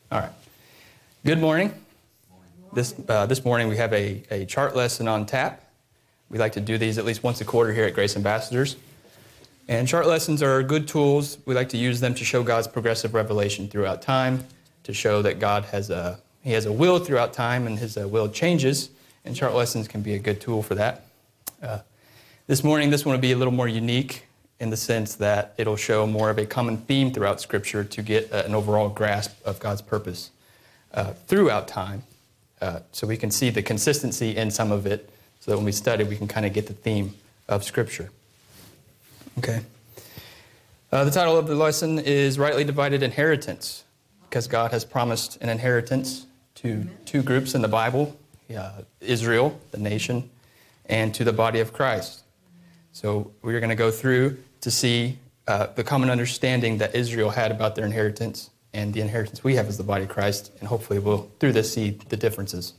All right. Good morning. This morning we have a chart lesson on tap. We like to do these at least once a quarter here at Grace Ambassadors. And chart lessons are good tools. We like to use them to show God's progressive revelation throughout time, to show that God has a will throughout time and his will changes. And chart lessons can be a good tool for that. This morning, this one will be a little more unique in the sense that it'll show more of a common theme throughout Scripture to get an overall grasp of God's purpose throughout time. So we can see the consistency in some of it, so that when we study, we can kind of get the theme of Scripture. Okay. The title of the lesson is Rightly Divided Inheritance, because God has promised an inheritance to two groups in the Bible, Israel, the nation, and to the body of Christ. So we're going to go through to see the common understanding that Israel had about their inheritance and the inheritance we have as the body of Christ, and hopefully we'll, through this, see the differences.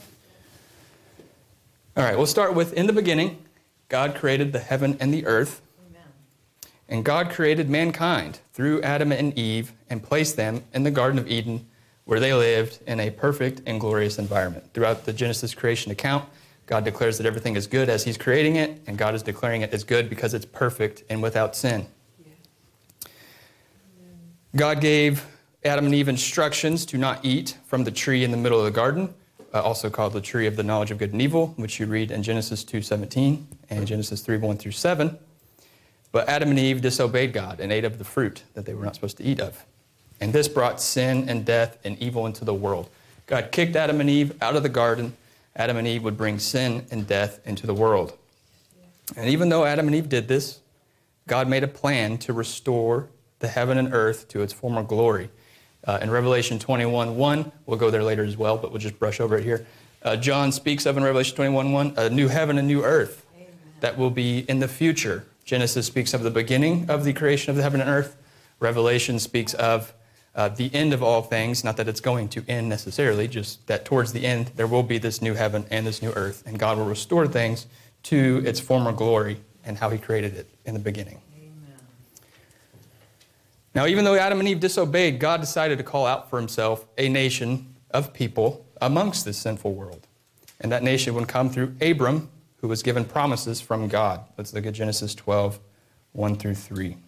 All right, we'll start with, in the beginning, God created the heaven and the earth. Amen. And God created mankind through Adam and Eve and placed them in the Garden of Eden, where they lived in a perfect and glorious environment. Throughout the Genesis creation account, God declares that everything is good as he's creating it, and God is declaring it as good because it's perfect and without sin. Yeah. God gave Adam and Eve instructions to not eat from the tree in the middle of the garden, also called the tree of the knowledge of good and evil, which you read in Genesis 2:17 and Genesis 3:1-7. But Adam and Eve disobeyed God and ate of the fruit that they were not supposed to eat of. And this brought sin and death and evil into the world. God kicked Adam and Eve out of the garden. Adam and Eve would bring sin and death into the world. And even though Adam and Eve did this, God made a plan to restore the heaven and earth to its former glory. In Revelation 21:1, we'll go there later as well, but we'll just brush over it here. John speaks of in Revelation 21:1, a new heaven and new earth that will be in the future. Genesis speaks of the beginning of the creation of the heaven and earth. Revelation speaks of the end of all things, not that it's going to end necessarily, just that towards the end there will be this new heaven and this new earth, and God will restore things to its former glory and how he created it in the beginning. Amen. Now, even though Adam and Eve disobeyed, God decided to call out for himself a nation of people amongst this sinful world. And that nation would come through Abram, who was given promises from God. Let's look at Genesis 12:1-3.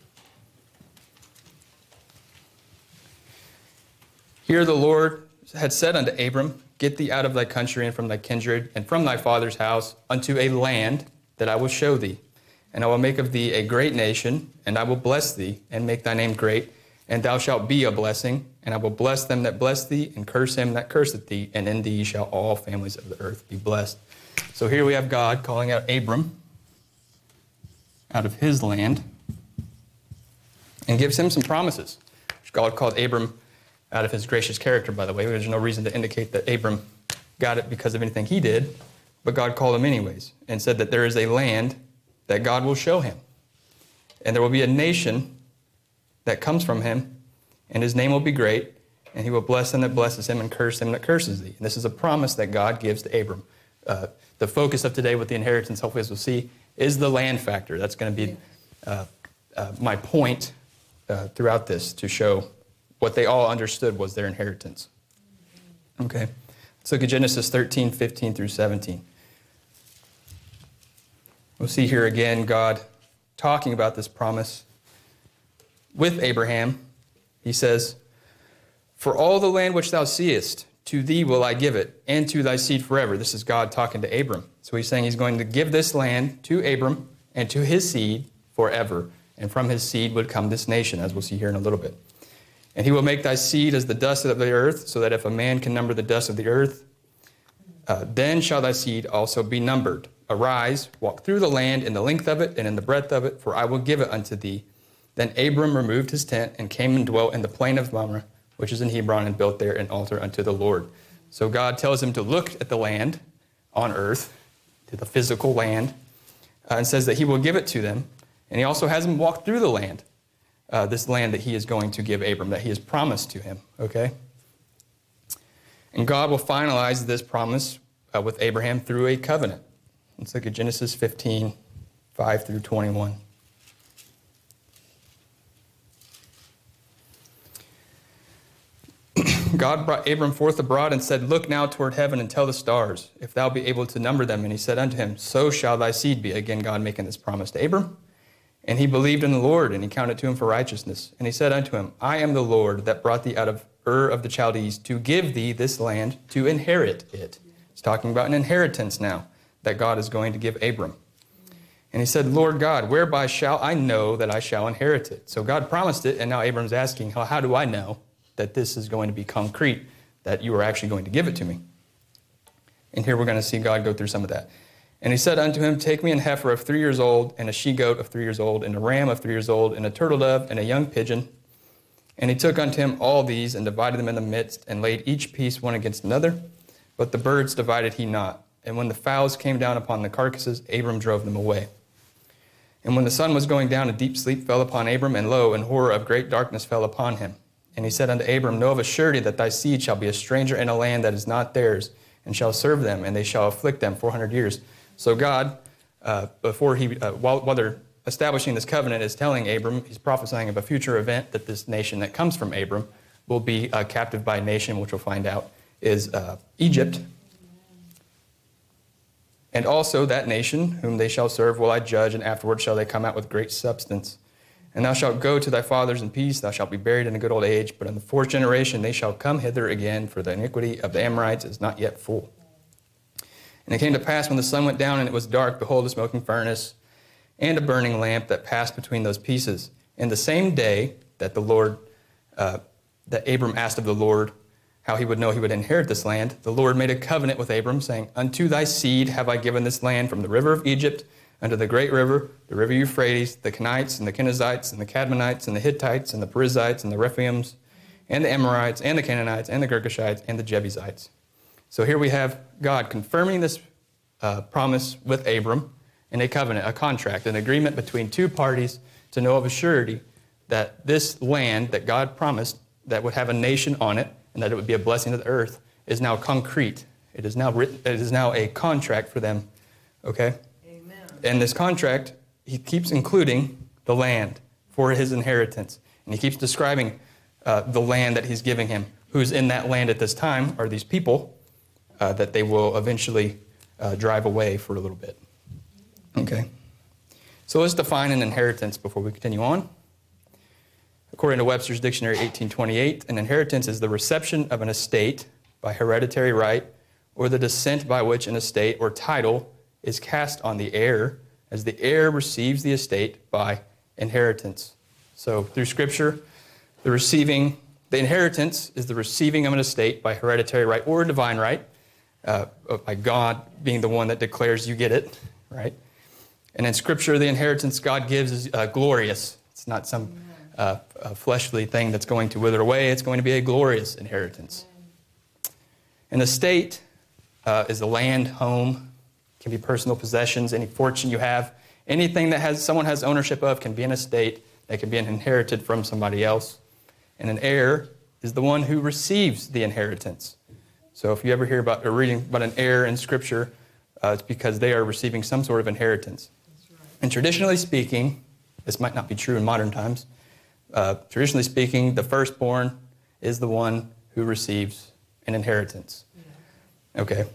Here the Lord had said unto Abram, Get thee out of thy country and from thy kindred and from thy father's house unto a land that I will show thee. And I will make of thee a great nation, and I will bless thee and make thy name great, and thou shalt be a blessing. And I will bless them that bless thee, and curse him that curseth thee, and in thee shall all families of the earth be blessed. So here we have God calling out Abram out of his land and gives him some promises. God called Abram out of his gracious character, by the way. There's no reason to indicate that Abram got it because of anything he did, but God called him anyways and said that there is a land that God will show him. And there will be a nation that comes from him, and his name will be great, and he will bless them that blesses him and curse them that curses thee. And this is a promise that God gives to Abram. The focus of today with the inheritance, hopefully as we'll see, is the land factor. That's going to be my point throughout this, to show what they all understood was their inheritance. Okay, let's look at Genesis 13:15-17. We'll see here again God talking about this promise with Abraham. He says, For all the land which thou seest, to thee will I give it, and to thy seed forever. This is God talking to Abram. So he's saying he's going to give this land to Abram and to his seed forever. And from his seed would come this nation, as we'll see here in a little bit. And he will make thy seed as the dust of the earth, so that if a man can number the dust of the earth, then shall thy seed also be numbered. Arise, walk through the land in the length of it and in the breadth of it, for I will give it unto thee. Then Abram removed his tent and came and dwelt in the plain of Mamre, which is in Hebron, and built there an altar unto the Lord. So God tells him to look at the land on earth, to the physical land, and says that he will give it to them. And he also has him walk through the land. This land that he is going to give Abram, that he has promised to him, okay? And God will finalize this promise with Abraham through a covenant. Let's look at Genesis 15:5-21. God brought Abram forth abroad and said, Look now toward heaven and tell the stars, if thou be able to number them. And he said unto him, So shall thy seed be. Again, God making this promise to Abram. And he believed in the Lord, and he counted to him for righteousness. And he said unto him, I am the Lord that brought thee out of Ur of the Chaldees to give thee this land to inherit it. He's talking about an inheritance now that God is going to give Abram. And he said, Lord God, whereby shall I know that I shall inherit it? So God promised it, and now Abram's asking, how do I know that this is going to be concrete, that you are actually going to give it to me? And here we're going to see God go through some of that. And he said unto him, Take me an heifer of 3 years old, and a she-goat of 3 years old, and a ram of 3 years old, and a turtle dove, and a young pigeon. And he took unto him all these, and divided them in the midst, and laid each piece one against another. But the birds divided he not. And when the fowls came down upon the carcasses, Abram drove them away. And when the sun was going down, a deep sleep fell upon Abram, and lo, and horror of great darkness fell upon him. And he said unto Abram, Know of a surety that thy seed shall be a stranger in a land that is not theirs, and shall serve them, and they shall afflict them 400 years. So God, while they're establishing this covenant, is telling Abram, he's prophesying of a future event, that this nation that comes from Abram will be captive by a nation, which we'll find out is Egypt. And also that nation whom they shall serve will I judge, and afterward shall they come out with great substance. And thou shalt go to thy fathers in peace, thou shalt be buried in a good old age, but in the 4th generation they shall come hither again, for the iniquity of the Amorites is not yet full. And it came to pass when the sun went down and it was dark, behold, a smoking furnace and a burning lamp that passed between those pieces. And the same day that that Abram asked of the Lord how he would know he would inherit this land, the Lord made a covenant with Abram, saying, Unto thy seed have I given this land from the river of Egypt unto the great river, the river Euphrates, the Kenites and the Kenizzites and the Cadmonites and the Hittites and the Perizzites and the Rephaims and the Amorites and the Canaanites and the Girgashites and the Jebusites. So here we have God confirming this promise with Abram in a covenant, a contract, an agreement between two parties to know of a surety that this land that God promised that would have a nation on it and that it would be a blessing to the earth is now concrete. It is now written. It is now a contract for them. Okay? Amen. And this contract, he keeps including the land for his inheritance. And he keeps describing the land that he's giving him. Who's in that land at this time are these people that they will eventually drive away for a little bit. Okay? So let's define an inheritance before we continue on. According to Webster's Dictionary 1828, an inheritance is the reception of an estate by hereditary right or the descent by which an estate or title is cast on the heir as the heir receives the estate by inheritance. So through Scripture, the inheritance is the receiving of an estate by hereditary right or divine right, by God being the one that declares you get it, right? And in Scripture, the inheritance God gives is glorious. It's not some a fleshly thing that's going to wither away. It's going to be a glorious inheritance. An estate is the land, home, can be personal possessions, any fortune you have. Anything that someone has ownership of can be an estate that can be inherited from somebody else. And an heir is the one who receives the inheritance. So if you ever hear about or reading about an heir in Scripture, it's because they are receiving some sort of inheritance. Right. And traditionally speaking, this might not be true in modern times, traditionally speaking, the firstborn is the one who receives an inheritance. Yeah. Okay.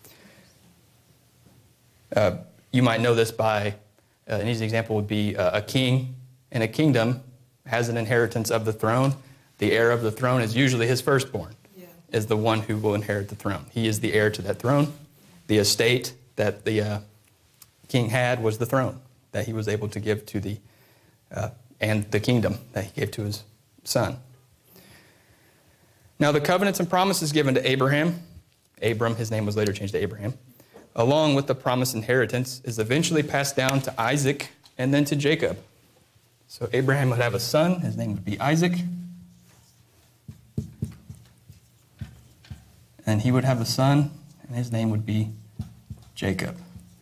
You might know this by, an easy example would be a king in a kingdom has an inheritance of the throne. The heir of the throne is usually his firstborn, is the one who will inherit the throne. He is the heir to that throne. The estate that the king had was the throne that he was able to give to the and the kingdom that he gave to his son. Now the covenants and promises given to Abram, his name was later changed to Abraham, along with the promised inheritance, is eventually passed down to Isaac and then to Jacob. So Abraham would have a son, his name would be Isaac, and he would have a son, and his name would be Jacob.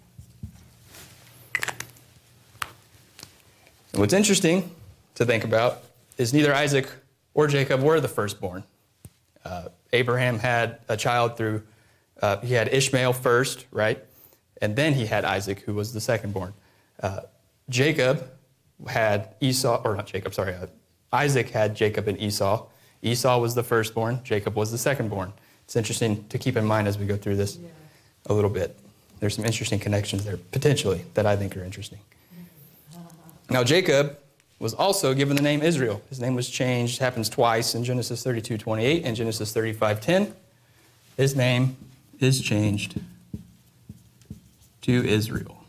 And what's interesting to think about is neither Isaac or Jacob were the firstborn. Abraham had a child through, he had Ishmael first, right? And then he had Isaac, who was the secondborn. Jacob had Isaac had Jacob and Esau, Esau was the firstborn, Jacob was the secondborn. It's interesting to keep in mind as we go through this a little bit. There's some interesting connections there, potentially, that I think are interesting. Now, Jacob was also given the name Israel. His name was changed, happens twice in Genesis 32:28 and Genesis 35:10. His name is changed to Israel.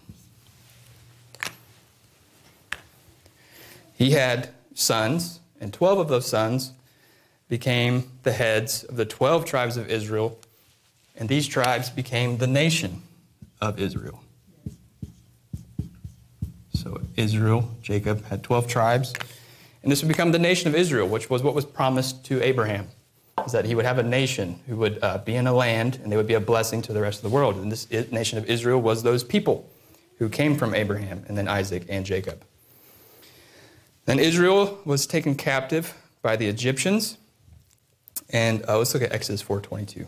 He had sons, and 12 of those sons became the heads of the 12 tribes of Israel, and these tribes became the nation of Israel. So Israel, Jacob, had 12 tribes, and this would become the nation of Israel, which was what was promised to Abraham, is that he would have a nation who would be in a land, and they would be a blessing to the rest of the world. And this nation of Israel was those people who came from Abraham, and then Isaac and Jacob. Then Israel was taken captive by the Egyptians, and let's look at Exodus 4:22.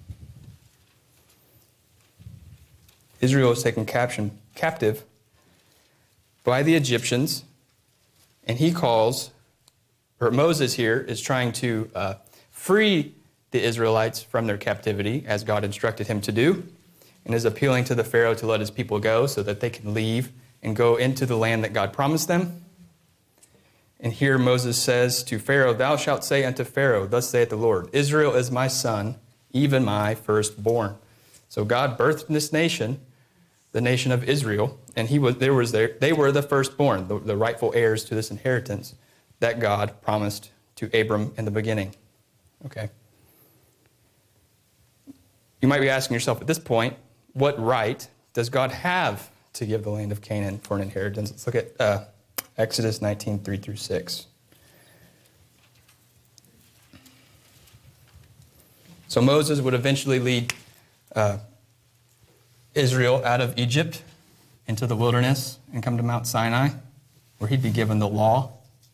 Israel was taken captive by the Egyptians, and Moses here is trying to free the Israelites from their captivity, as God instructed him to do, and is appealing to the Pharaoh to let his people go so that they can leave and go into the land that God promised them. And here Moses says to Pharaoh, "Thou shalt say unto Pharaoh, Thus saith the Lord, Israel is my son, even my firstborn." So God birthed this nation, the nation of Israel, and they were the firstborn, the rightful heirs to this inheritance that God promised to Abram in the beginning. Okay. You might be asking yourself at this point, what right does God have to give the land of Canaan for an inheritance? Let's look at Exodus 19:3-6. So Moses would eventually lead Israel out of Egypt into the wilderness and come to Mount Sinai, where he'd be given the law.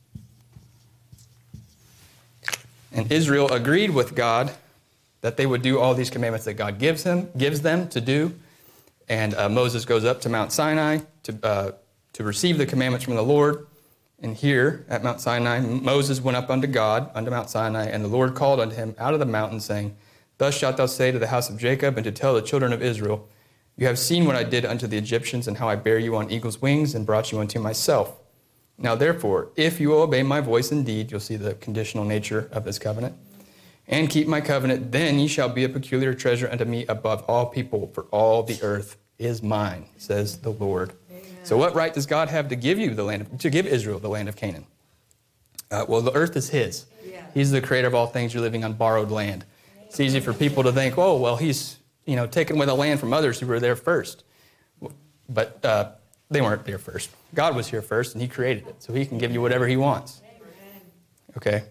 And Israel agreed with God that they would do all these commandments that God gives them to do. And Moses goes up to Mount Sinai to receive the commandments from the Lord. And here at Mount Sinai, Moses went up unto God, unto Mount Sinai, and the Lord called unto him out of the mountain, saying, "Thus shalt thou say to the house of Jacob, and to tell the children of Israel, You have seen what I did unto the Egyptians, and how I bare you on eagle's wings, and brought you unto myself. Now therefore, if you will obey my voice indeed," you'll see the conditional nature of this covenant, "and keep my covenant, then ye shall be a peculiar treasure unto me above all people, for all the earth is mine, says the Lord." Amen. So what right does God have to give Israel the land of Canaan? Well, the earth is his. Yeah. He's the creator of all things. You're living on borrowed land. It's easy for people to think, oh, well, he's taken away the land from others who were there first. But they weren't there first. God was here first, and he created it. So he can give you whatever he wants. Okay?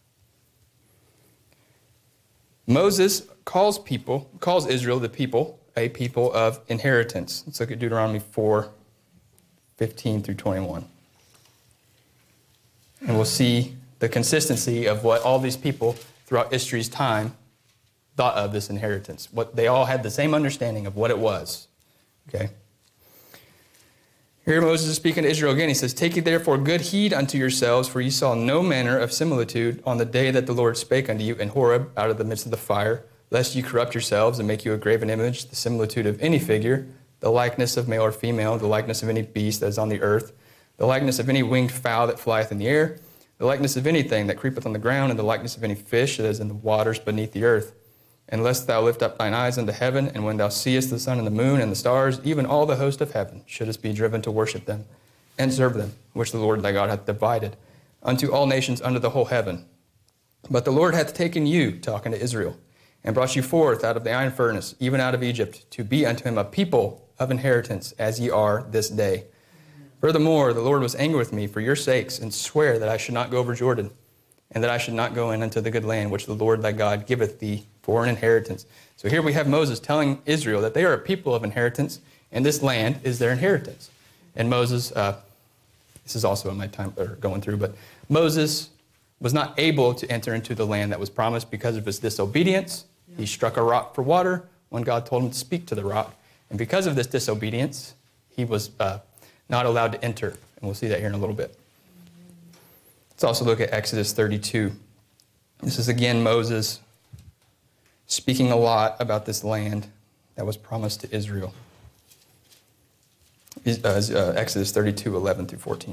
Moses calls Israel a people of inheritance. Let's look at Deuteronomy 4:15-21. And we'll see the consistency of what all these people throughout history's time thought of this inheritance. They all had the same understanding of what it was. Okay? Here Moses is speaking to Israel again. He says, "Take ye therefore good heed unto yourselves, for ye saw no manner of similitude on the day that the Lord spake unto you in Horeb out of the midst of the fire, lest ye corrupt yourselves and make you a graven image, the similitude of any figure, the likeness of male or female, the likeness of any beast that is on the earth, the likeness of any winged fowl that flieth in the air, the likeness of anything that creepeth on the ground, and the likeness of any fish that is in the waters beneath the earth. And lest thou lift up thine eyes unto heaven, and when thou seest the sun and the moon and the stars, even all the host of heaven, shouldest be driven to worship them and serve them, which the Lord thy God hath divided unto all nations under the whole heaven. But the Lord hath taken you," talking to Israel, "and brought you forth out of the iron furnace, even out of Egypt, to be unto him a people of inheritance, as ye are this day. Furthermore, the Lord was angry with me for your sakes, and sware that I should not go over Jordan, and that I should not go in unto the good land which the Lord thy God giveth thee for an inheritance." So here we have Moses telling Israel that they are a people of inheritance, and this land is their inheritance. And Moses, this is also in my time going through, but Moses was not able to enter into the land that was promised because of his disobedience. He struck a rock for water when God told him to speak to the rock. And because of this disobedience, he was not allowed to enter. And we'll see that here in a little bit. Let's also look at Exodus 32. This is again Moses speaking a lot about this land that was promised to Israel. Exodus 32, 11 through 14.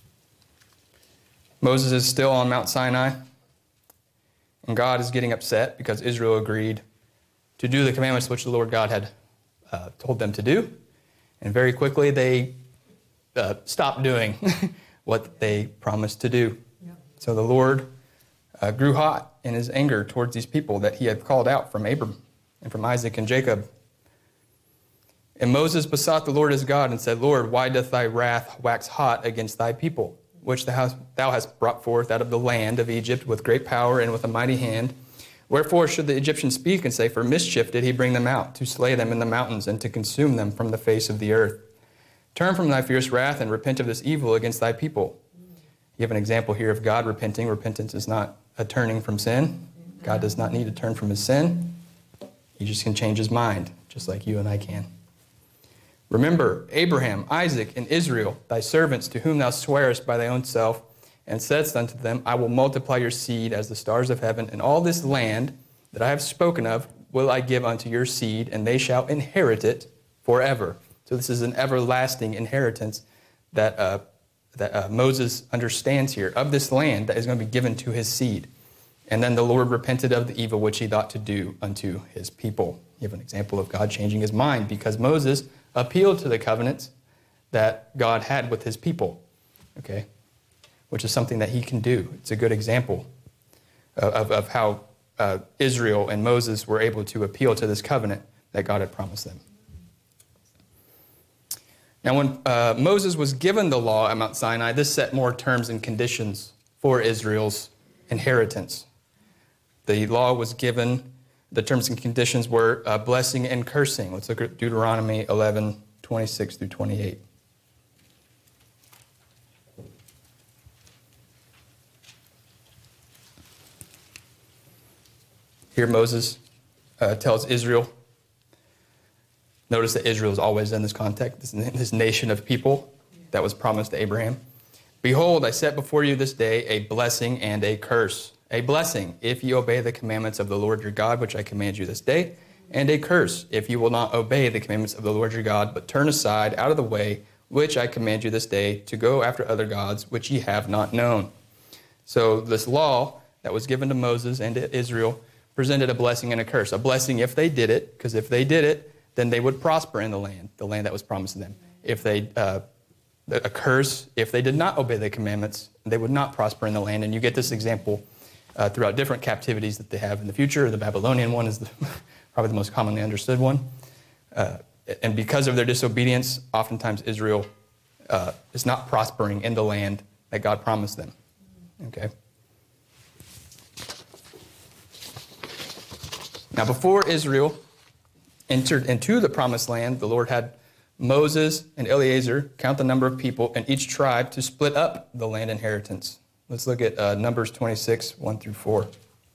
Moses is still on Mount Sinai, and God is getting upset because Israel agreed to do the commandments which the Lord God had told them to do. And very quickly they stopped doing what they promised to do. Yep. So the Lord grew hot in his anger towards these people that he had called out from Abram and from Isaac and Jacob. And Moses besought the Lord his God and said, Lord, why doth thy wrath wax hot against thy people, which thou hast brought forth out of the land of Egypt with great power and with a mighty hand? Wherefore should the Egyptians speak and say, for mischief did he bring them out, to slay them in the mountains and to consume them from the face of the earth? Turn from thy fierce wrath and repent of this evil against thy people. You have an example here of God repenting. Repentance is not a turning from sin. God does not need to turn from his sin. He just can change his mind, just like you and I can. Remember Abraham, Isaac, and Israel, thy servants, to whom thou swearest by thy own self, and saidst unto them, I will multiply your seed as the stars of heaven, and all this land that I have spoken of will I give unto your seed, and they shall inherit it forever. So this is an everlasting inheritance that Moses understands here, of this land that is going to be given to his seed. And then the Lord repented of the evil which he thought to do unto his people. You have an example of God changing his mind because Moses appealed to the covenants that God had with his people, okay, which is something that he can do. It's a good example of how Israel and Moses were able to appeal to this covenant that God had promised them. Now, when Moses was given the law at Mount Sinai, this set more terms and conditions for Israel's inheritance. The law was given, the terms and conditions were blessing and cursing. Let's look at Deuteronomy 11, 26 through 28. Here Moses tells Israel, notice that Israel is always in this context, this nation of people that was promised to Abraham. Behold, I set before you this day a blessing and a curse. A blessing, if you obey the commandments of the Lord your God, which I command you this day, and a curse, if you will not obey the commandments of the Lord your God, but turn aside out of the way, which I command you this day, to go after other gods, which ye have not known. So this law that was given to Moses and to Israel presented a blessing and a curse. A blessing if they did it, because if they did it, then they would prosper in the land that was promised to them. If they, a curse, if they did not obey the commandments, they would not prosper in the land. And you get this example throughout different captivities that they have in the future. The Babylonian one is probably the most commonly understood one. And because of their disobedience, oftentimes Israel is not prospering in the land that God promised them. Okay. Now, before Israel entered into the promised land, the Lord had Moses and Eleazar count the number of people in each tribe to split up the land inheritance. Let's look at Numbers 26, 1 through 4.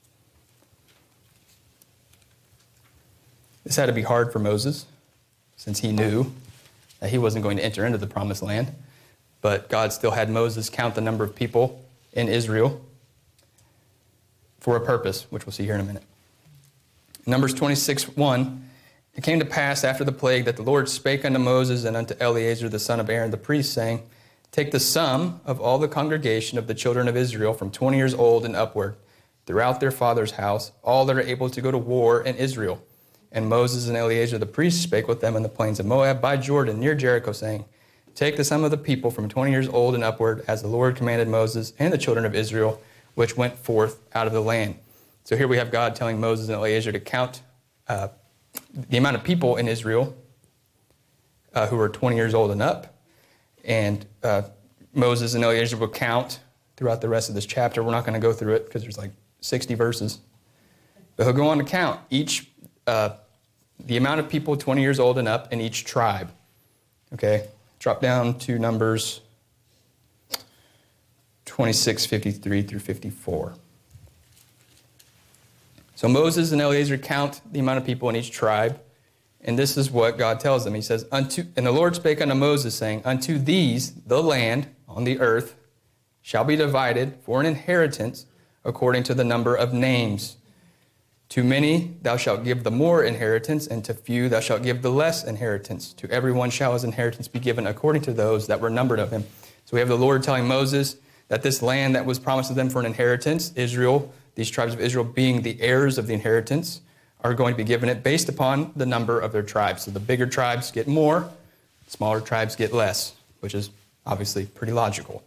This had to be hard for Moses, since he knew that he wasn't going to enter into the promised land. But God still had Moses count the number of people in Israel for a purpose, which we'll see here in a minute. Numbers 26, 1. It came to pass after the plague that the Lord spake unto Moses and unto Eleazar the son of Aaron the priest, saying, Take the sum of all the congregation of the children of Israel from 20 years old and upward, throughout their father's house, all that are able to go to war in Israel. And Moses and Eleazar the priest spake with them in the plains of Moab by Jordan near Jericho, saying, Take the sum of the people from 20 years old and upward, as the Lord commanded Moses and the children of Israel, which went forth out of the land. So here we have God telling Moses and Eleazar to count the amount of people in Israel who are 20 years old and up. And Moses and Eleazar will count throughout the rest of this chapter. We're not going to go through it because there's like 60 verses. But he'll go on to count each the amount of people 20 years old and up in each tribe. Okay? Drop down to Numbers 26, 53 through 54. So Moses and Eleazar count the amount of people in each tribe, and this is what God tells them. He says, and the Lord spake unto Moses, saying, Unto these the land on the earth shall be divided for an inheritance according to the number of names. To many thou shalt give the more inheritance, and to few thou shalt give the less inheritance. To everyone shall his inheritance be given according to those that were numbered of him. So we have the Lord telling Moses that this land that was promised to them for an inheritance, Israel, these tribes of Israel being the heirs of the inheritance, are going to be given it based upon the number of their tribes. So the bigger tribes get more, smaller tribes get less, which is obviously pretty logical.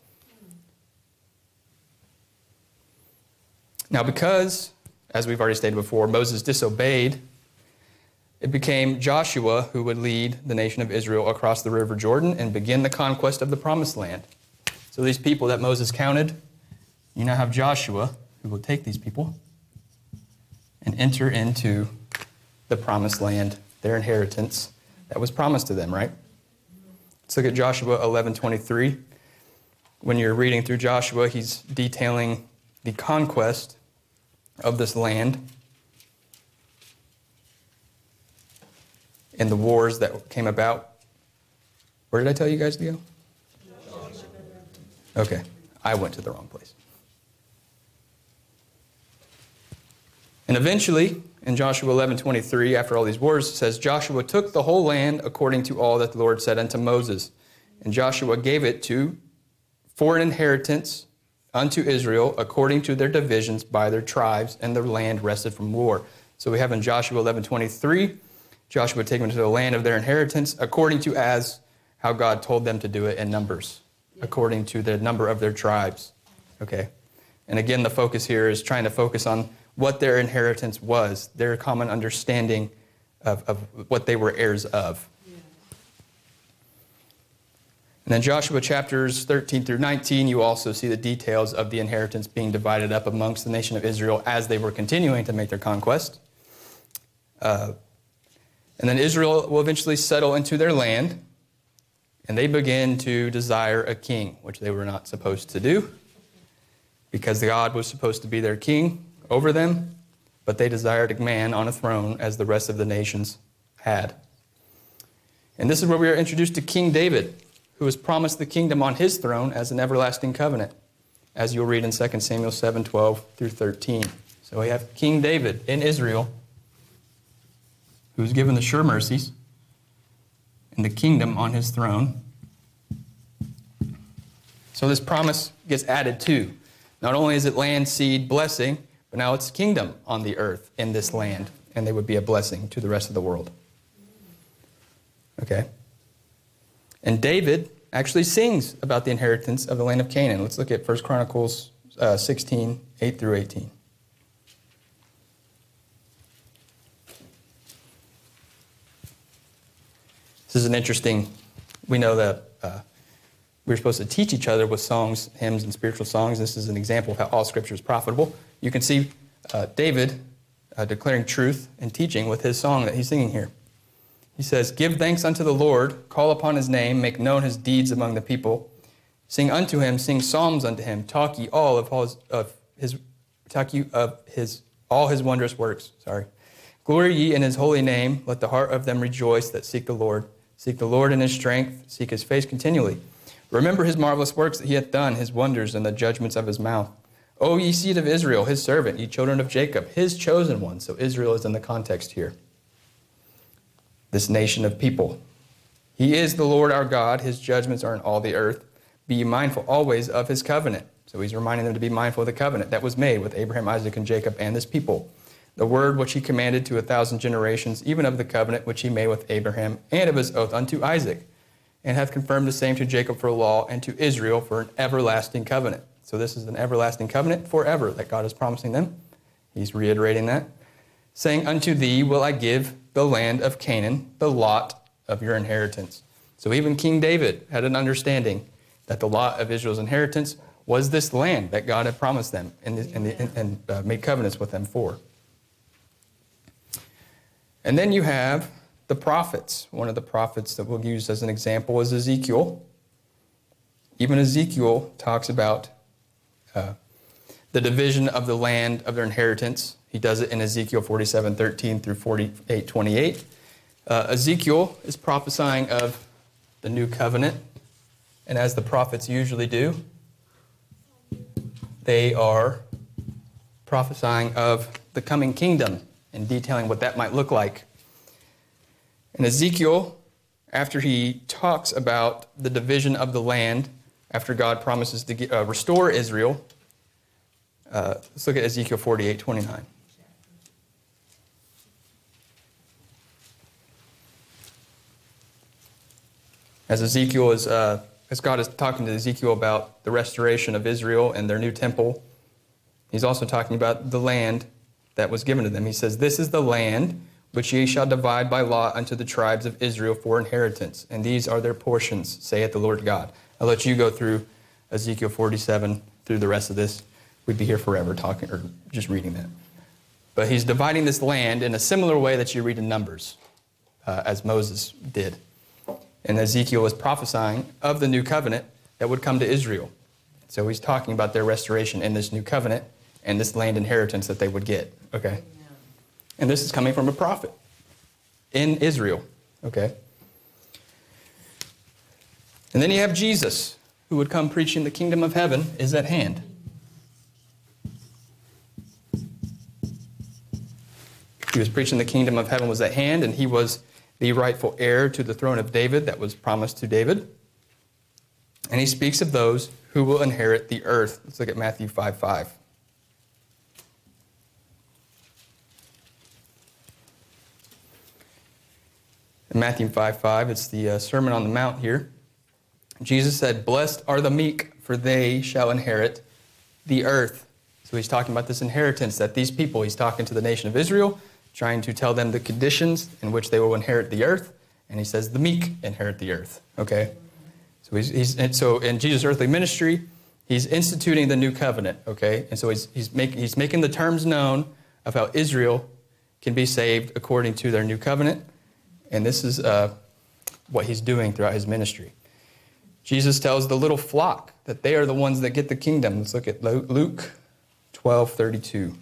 Now, because, as we've already stated before, Moses disobeyed, it became Joshua who would lead the nation of Israel across the river Jordan and begin the conquest of the promised land. So these people that Moses counted, you now have Joshua who will take these people and enter into the promised land, their inheritance that was promised to them, right? Let's look at Joshua 11:23. When you're reading through Joshua, he's detailing the conquest of this land and the wars that came about. Where did I tell you guys to go? Okay, I went to the wrong place. And eventually, in Joshua 11:23, after all these wars, it says, Joshua took the whole land according to all that the Lord said unto Moses. And Joshua gave it for an inheritance unto Israel according to their divisions by their tribes, and their land rested from war. So we have in Joshua 11:23, Joshua taken to the land of their inheritance according to as how God told them to do it in Numbers, according to the number of their tribes. Okay. And again, the focus here is trying to focus on what their inheritance was, their common understanding of what they were heirs of. And then Joshua chapters 13 through 19, you also see the details of the inheritance being divided up amongst the nation of Israel as they were continuing to make their conquest. And then Israel will eventually settle into their land, and they begin to desire a king, which they were not supposed to do, because God was supposed to be their king over them, but they desired a man on a throne as the rest of the nations had. And this is where we are introduced to King David, who was promised the kingdom on his throne as an everlasting covenant, as you'll read in 2 Samuel 7:12 through 13. So we have King David in Israel, who's given the sure mercies and the kingdom on his throne. So this promise gets added too. Not only is it land, seed, blessing, but now it's kingdom on the earth in this land, and they would be a blessing to the rest of the world. Okay? And David actually sings about the inheritance of the land of Canaan. Let's look at 1 Chronicles 16, 8 through 18. This is an interesting, we know that we're supposed to teach each other with songs, hymns, and spiritual songs. This is an example of how all Scripture is profitable. You can see David declaring truth and teaching with his song that he's singing here. He says, give thanks unto the Lord, call upon his name, make known his deeds among the people. Sing unto him, sing psalms unto him, talk ye all of all his wondrous works. Glory ye in his holy name, let the heart of them rejoice that seek the Lord. Seek the Lord in his strength, seek his face continually. Remember his marvelous works that he hath done, his wonders and the judgments of his mouth. O ye seed of Israel, his servant, ye children of Jacob, his chosen one. So Israel is in the context here. This nation of people. He is the Lord our God. His judgments are in all the earth. Be ye mindful always of his covenant. So he's reminding them to be mindful of the covenant that was made with Abraham, Isaac, and Jacob and this people. The word which he commanded to 1,000 generations, even of the covenant which he made with Abraham, and of his oath unto Isaac, and hath confirmed the same to Jacob for a law, and to Israel for an everlasting covenant. So this is an everlasting covenant forever that God is promising them. He's reiterating that. Saying, unto thee will I give the land of Canaan, the lot of your inheritance. So even King David had an understanding that the lot of Israel's inheritance was this land that God had promised them and made covenants with them for. And then you have the prophets. One of the prophets that we'll use as an example is Ezekiel. Even Ezekiel talks about the division of the land of their inheritance. He does it in Ezekiel 47:13 through 48:28. Ezekiel is prophesying of the new covenant. And as the prophets usually do, they are prophesying of the coming kingdom and detailing what that might look like. And Ezekiel, after he talks about the division of the land, after God promises to restore Israel, let's look at Ezekiel 48:29. As God is talking to Ezekiel about the restoration of Israel and their new temple, he's also talking about the land that was given to them. He says, "This is the land which ye shall divide by lot unto the tribes of Israel for inheritance, and these are their portions, saith the Lord God." I'll let you go through Ezekiel 47 through the rest of this. We'd be here forever talking or just reading that. But he's dividing this land in a similar way that you read in Numbers, as Moses did. And Ezekiel is prophesying of the new covenant that would come to Israel. So he's talking about their restoration in this new covenant and this land inheritance that they would get. Okay? And this is coming from a prophet in Israel. Okay? And then you have Jesus, who would come preaching the kingdom of heaven is at hand. He was preaching the kingdom of heaven was at hand, and he was the rightful heir to the throne of David that was promised to David. And he speaks of those who will inherit the earth. Let's look at Matthew 5:5. In Matthew 5:5, it's the Sermon on the Mount here. Jesus said, "Blessed are the meek, for they shall inherit the earth." So he's talking about this inheritance that these people, he's talking to the nation of Israel, trying to tell them the conditions in which they will inherit the earth. And he says the meek inherit the earth. Okay? So in Jesus' earthly ministry, he's instituting the new covenant. Okay? And so he's making the terms known of how Israel can be saved according to their new covenant. And this is what he's doing throughout his ministry. Jesus tells the little flock that they are the ones that get the kingdom. Let's look at Luke 12:32.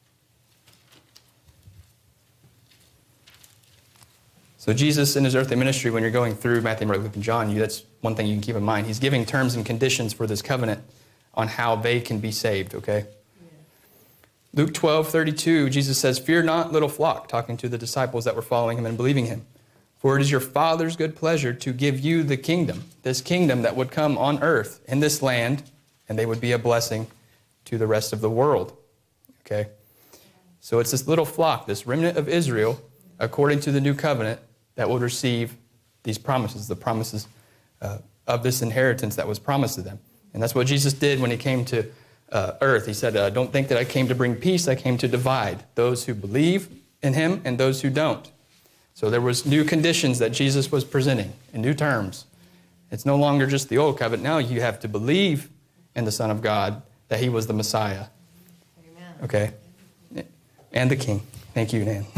So Jesus in his earthly ministry, when you're going through Matthew, Mark, Luke, and John, that's one thing you can keep in mind. He's giving terms and conditions for this covenant on how they can be saved, okay? Yeah. Luke 12:32, Jesus says, "Fear not, little flock," talking to the disciples that were following him and believing him. "For it is your Father's good pleasure to give you the kingdom," this kingdom that would come on earth in this land, and they would be a blessing to the rest of the world, okay? So it's this little flock, this remnant of Israel, according to the new covenant, that would receive these promises, the promises of this inheritance that was promised to them. And that's what Jesus did when he came to earth. He said, "Don't think that I came to bring peace. I came to divide those who believe in him and those who don't." So there was new conditions that Jesus was presenting in new terms. It's no longer just the old covenant. Now you have to believe in the Son of God, that he was the Messiah. Amen. Okay? And the King. Thank you, Nan.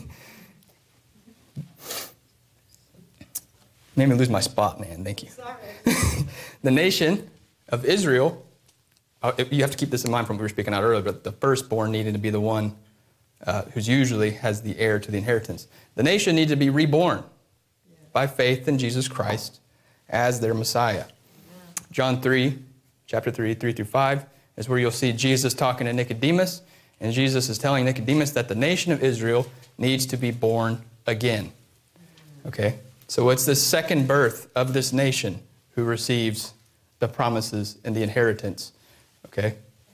Made me lose my spot, man. Thank you. Sorry. The nation of Israel, you have to keep this in mind from what we were speaking out earlier, but the firstborn needed to be the one who's usually has the heir to the inheritance. The nation needed to be reborn by faith in Jesus Christ as their Messiah. John 3, chapter 3, 3-5, is where you'll see Jesus talking to Nicodemus, and Jesus is telling Nicodemus that the nation of Israel needs to be born again. Okay? So it's the second birth of this nation who receives the promises and the inheritance. Okay?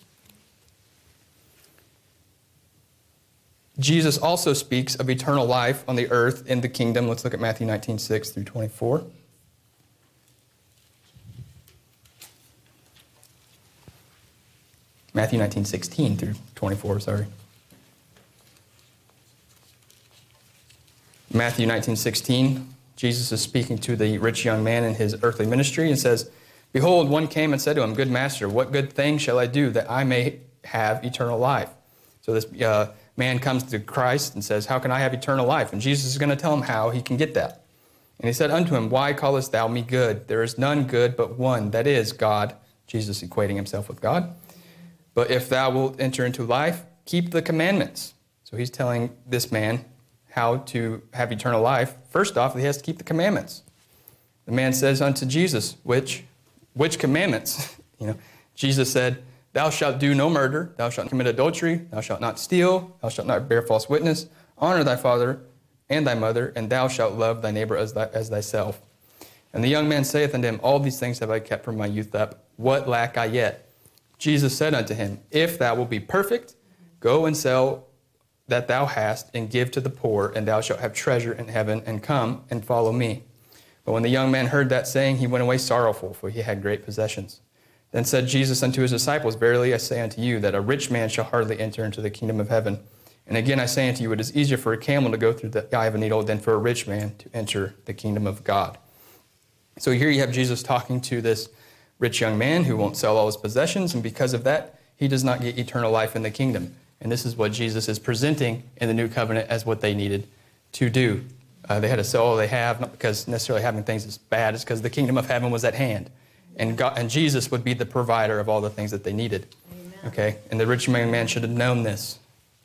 Jesus also speaks of eternal life on the earth in the kingdom. Let's look at Matthew 19:6-24. Matthew 19:16-24, sorry. Matthew 19:16, Jesus is speaking to the rich young man in his earthly ministry and says, "Behold, one came and said to him, 'Good master, what good thing shall I do that I may have eternal life?'" So this man comes to Christ and says, "How can I have eternal life?" And Jesus is going to tell him how he can get that. And he said unto him, "Why callest thou me good? There is none good but one, that is God." Jesus equating himself with God. "But if thou wilt enter into life, keep the commandments." So he's telling this man how to have eternal life. First off, he has to keep the commandments. The man says unto Jesus, which commandments? Jesus said, Thou shalt do no murder, thou shalt not commit adultery, thou shalt not steal, thou shalt not bear false witness, honor thy father and thy mother, and thou shalt love thy neighbor as thyself. And the young man saith unto him, All these things have I kept from my youth up. What lack I yet? Jesus said unto him, If thou wilt be perfect, go and sell that thou hast, and give to the poor, and thou shalt have treasure in heaven, and come and follow me. But when the young man heard that saying, he went away sorrowful, for he had great possessions. Then said Jesus unto his disciples, Verily I say unto you, that a rich man shall hardly enter into the kingdom of heaven. And again I say unto you, it is easier for a camel to go through the eye of a needle than for a rich man to enter the kingdom of God. So here you have Jesus talking to this rich young man who won't sell all his possessions, and because of that, he does not get eternal life in the kingdom. And this is what Jesus is presenting in the new covenant as what they needed to do. They had to sell all they have, not because necessarily having things is bad, it's because the kingdom of heaven was at hand. And God, and Jesus would be the provider of all the things that they needed. Amen. Okay? And the rich young man should have known this.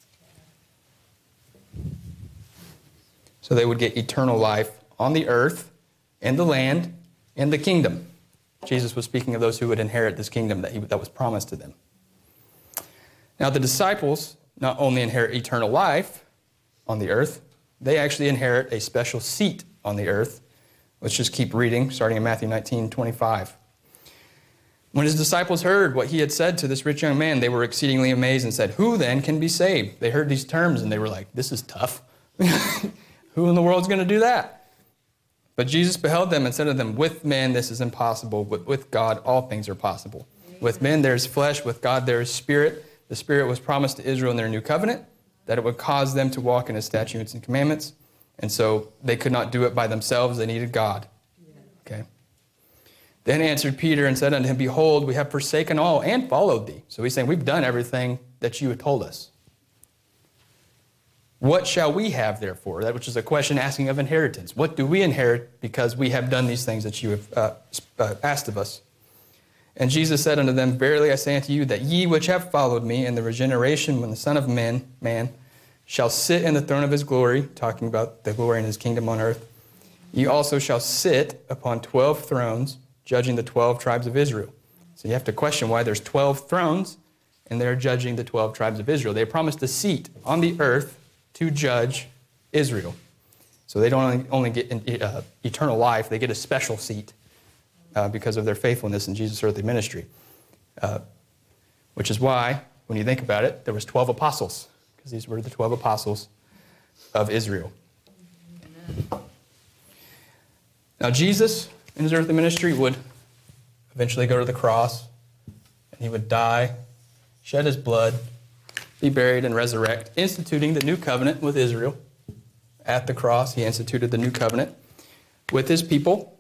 So they would get eternal life on the earth, in the land, in the kingdom. Jesus was speaking of those who would inherit this kingdom that was promised to them. Now the disciples not only inherit eternal life on the earth, they actually inherit a special seat on the earth. Let's just keep reading, starting in Matthew 19:25. When his disciples heard what he had said to this rich young man, they were exceedingly amazed and said, Who then can be saved? They heard these terms and they were like, this is tough. Who in the world is going to do that? But Jesus beheld them and said to them, With men this is impossible, but with God all things are possible. Amen. With men there is flesh, with God there is spirit. The Spirit was promised to Israel in their new covenant, that it would cause them to walk in his statutes and commandments. And so they could not do it by themselves. They needed God. Okay. Then answered Peter and said unto him, Behold, we have forsaken all and followed thee. So he's saying, we've done everything that you had told us. What shall we have therefore? That which is a question asking of inheritance. What do we inherit because we have done these things that you have asked of us? And Jesus said unto them, Verily I say unto you, that ye which have followed me in the regeneration when the Son of Man shall sit in the throne of his glory, talking about the glory in his kingdom on earth, ye also shall sit upon 12 thrones, judging the 12 tribes of Israel. So you have to question why there's 12 thrones, and they're judging the 12 tribes of Israel. They promised a seat on the earth to judge Israel. So they don't only get eternal life, they get a special seat. Because of their faithfulness in Jesus' earthly ministry. Which is why, when you think about it, there was 12 apostles, because these were the 12 apostles of Israel. Amen. Now Jesus, in his earthly ministry, would eventually go to the cross, and he would die, shed his blood, be buried, and resurrect, instituting the new covenant with Israel. At the cross, he instituted the new covenant with his people.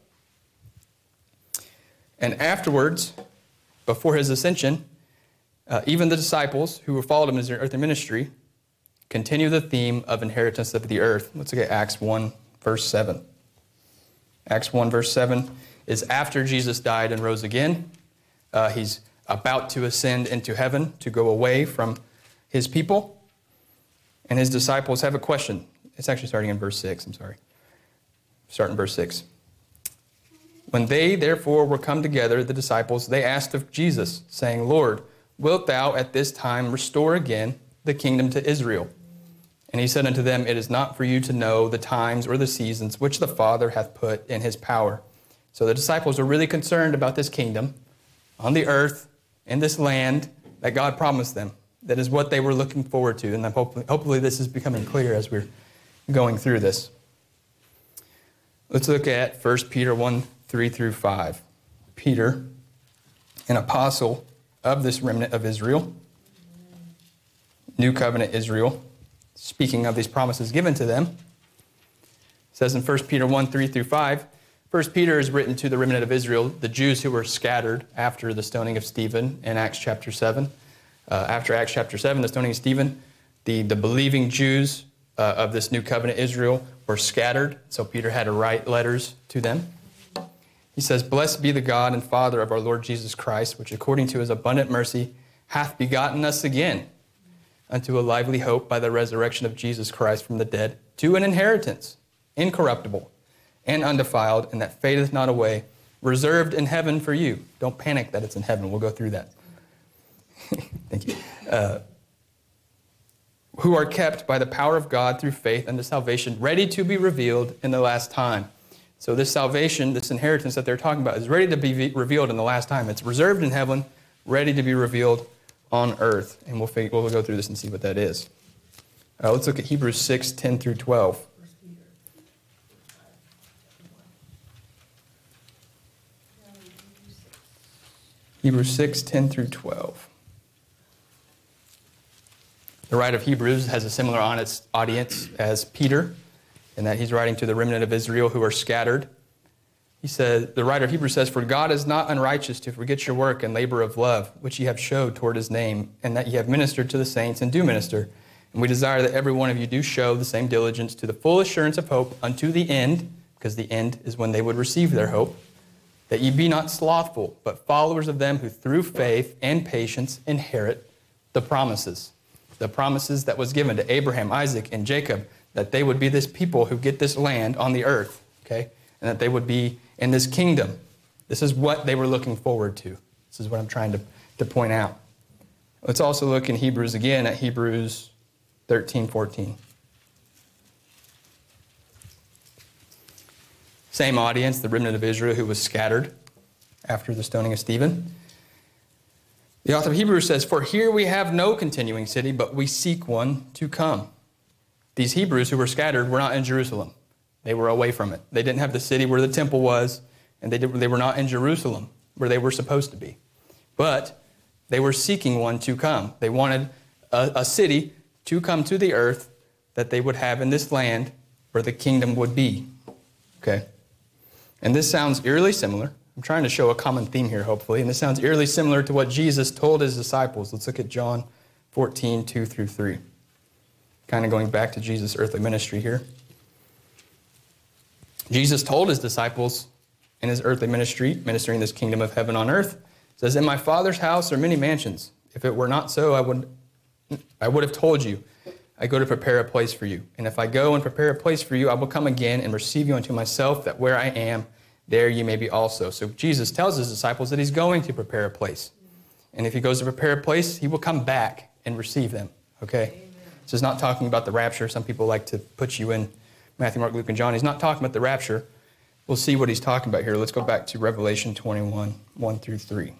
And afterwards, before his ascension, even the disciples who followed him in his earthly ministry continue the theme of inheritance of the earth. Let's look at Acts 1, verse 7. Acts 1, verse 7 is after Jesus died and rose again. He's about to ascend into heaven to go away from his people. And his disciples have a question. It's actually starting in verse 6, Start in verse 6. When they therefore were come together, the disciples, they asked of Jesus, saying, Lord, wilt thou at this time restore again the kingdom to Israel? And he said unto them, It is not for you to know the times or the seasons which the Father hath put in his power. So the disciples are really concerned about this kingdom on the earth, in this land that God promised them. That is what they were looking forward to. And hopefully this is becoming clear as we're going through this. Let's look at 1 Peter 1, 3 through 5. Peter, an apostle of this remnant of Israel, New Covenant Israel, speaking of these promises given to them, says in 1 Peter 1, 3 through 5, 1 Peter is written to the remnant of Israel, the Jews who were scattered after the stoning of Stephen in Acts chapter 7. After Acts chapter 7, the stoning of Stephen, the believing Jews of this New Covenant Israel were scattered, so Peter had to write letters to them. He says, Blessed be the God and Father of our Lord Jesus Christ, which according to his abundant mercy hath begotten us again unto a lively hope by the resurrection of Jesus Christ from the dead, to an inheritance, incorruptible and undefiled, and that fadeth not away, reserved in heaven for you. Don't panic that it's in heaven. We'll go through that. Thank you. Who are kept by the power of God through faith unto salvation, ready to be revealed in the last time. So this salvation, this inheritance that they're talking about, is ready to be revealed in the last time. It's reserved in heaven, ready to be revealed on earth. And we'll go through this and see what that is. Let's look at Hebrews 6, 10 through 12. Hebrews 6, 10 through 12. The writer of Hebrews has a similar audience as Peter, in that he's writing to the remnant of Israel who are scattered. The writer of Hebrews says, "For God is not unrighteous to forget your work and labor of love, which ye have showed toward his name, and that ye have ministered to the saints and do minister. And we desire that every one of you do show the same diligence to the full assurance of hope unto the end," because the end is when they would receive their hope, "that ye be not slothful, but followers of them who through faith and patience inherit the promises." The promises that was given to Abraham, Isaac, and Jacob, that they would be this people who get this land on the earth, okay? And that they would be in this kingdom. This is what they were looking forward to. This is what I'm trying to point out. Let's also look in Hebrews again at Hebrews 13, 14. Same audience, the remnant of Israel who was scattered after the stoning of Stephen. The author of Hebrews says, "For here we have no continuing city, but we seek one to come." These Hebrews who were scattered were not in Jerusalem. They were away from it. They didn't have the city where the temple was, and they were not in Jerusalem where they were supposed to be. But they were seeking one to come. They wanted a city to come to the earth that they would have in this land where the kingdom would be. Okay? And this sounds eerily similar. I'm trying to show a common theme here, hopefully. And this sounds eerily similar to what Jesus told his disciples. Let's look at John 14, 2 through 3. Kind of going back to Jesus' earthly ministry here. Jesus told his disciples in his earthly ministry, ministering this kingdom of heaven on earth, says, "In my Father's house are many mansions. If it were not so, I would have told you. I go to prepare a place for you. And if I go and prepare a place for you, I will come again and receive you unto myself, that where I am, there you may be also." So Jesus tells his disciples that he's going to prepare a place. And if he goes to prepare a place, he will come back and receive them. Okay? Amen. This is not talking about the rapture. Some people like to put you in Matthew, Mark, Luke, and John. He's not talking about the rapture. We'll see what he's talking about here. Let's go back to Revelation 21, 1 through 3.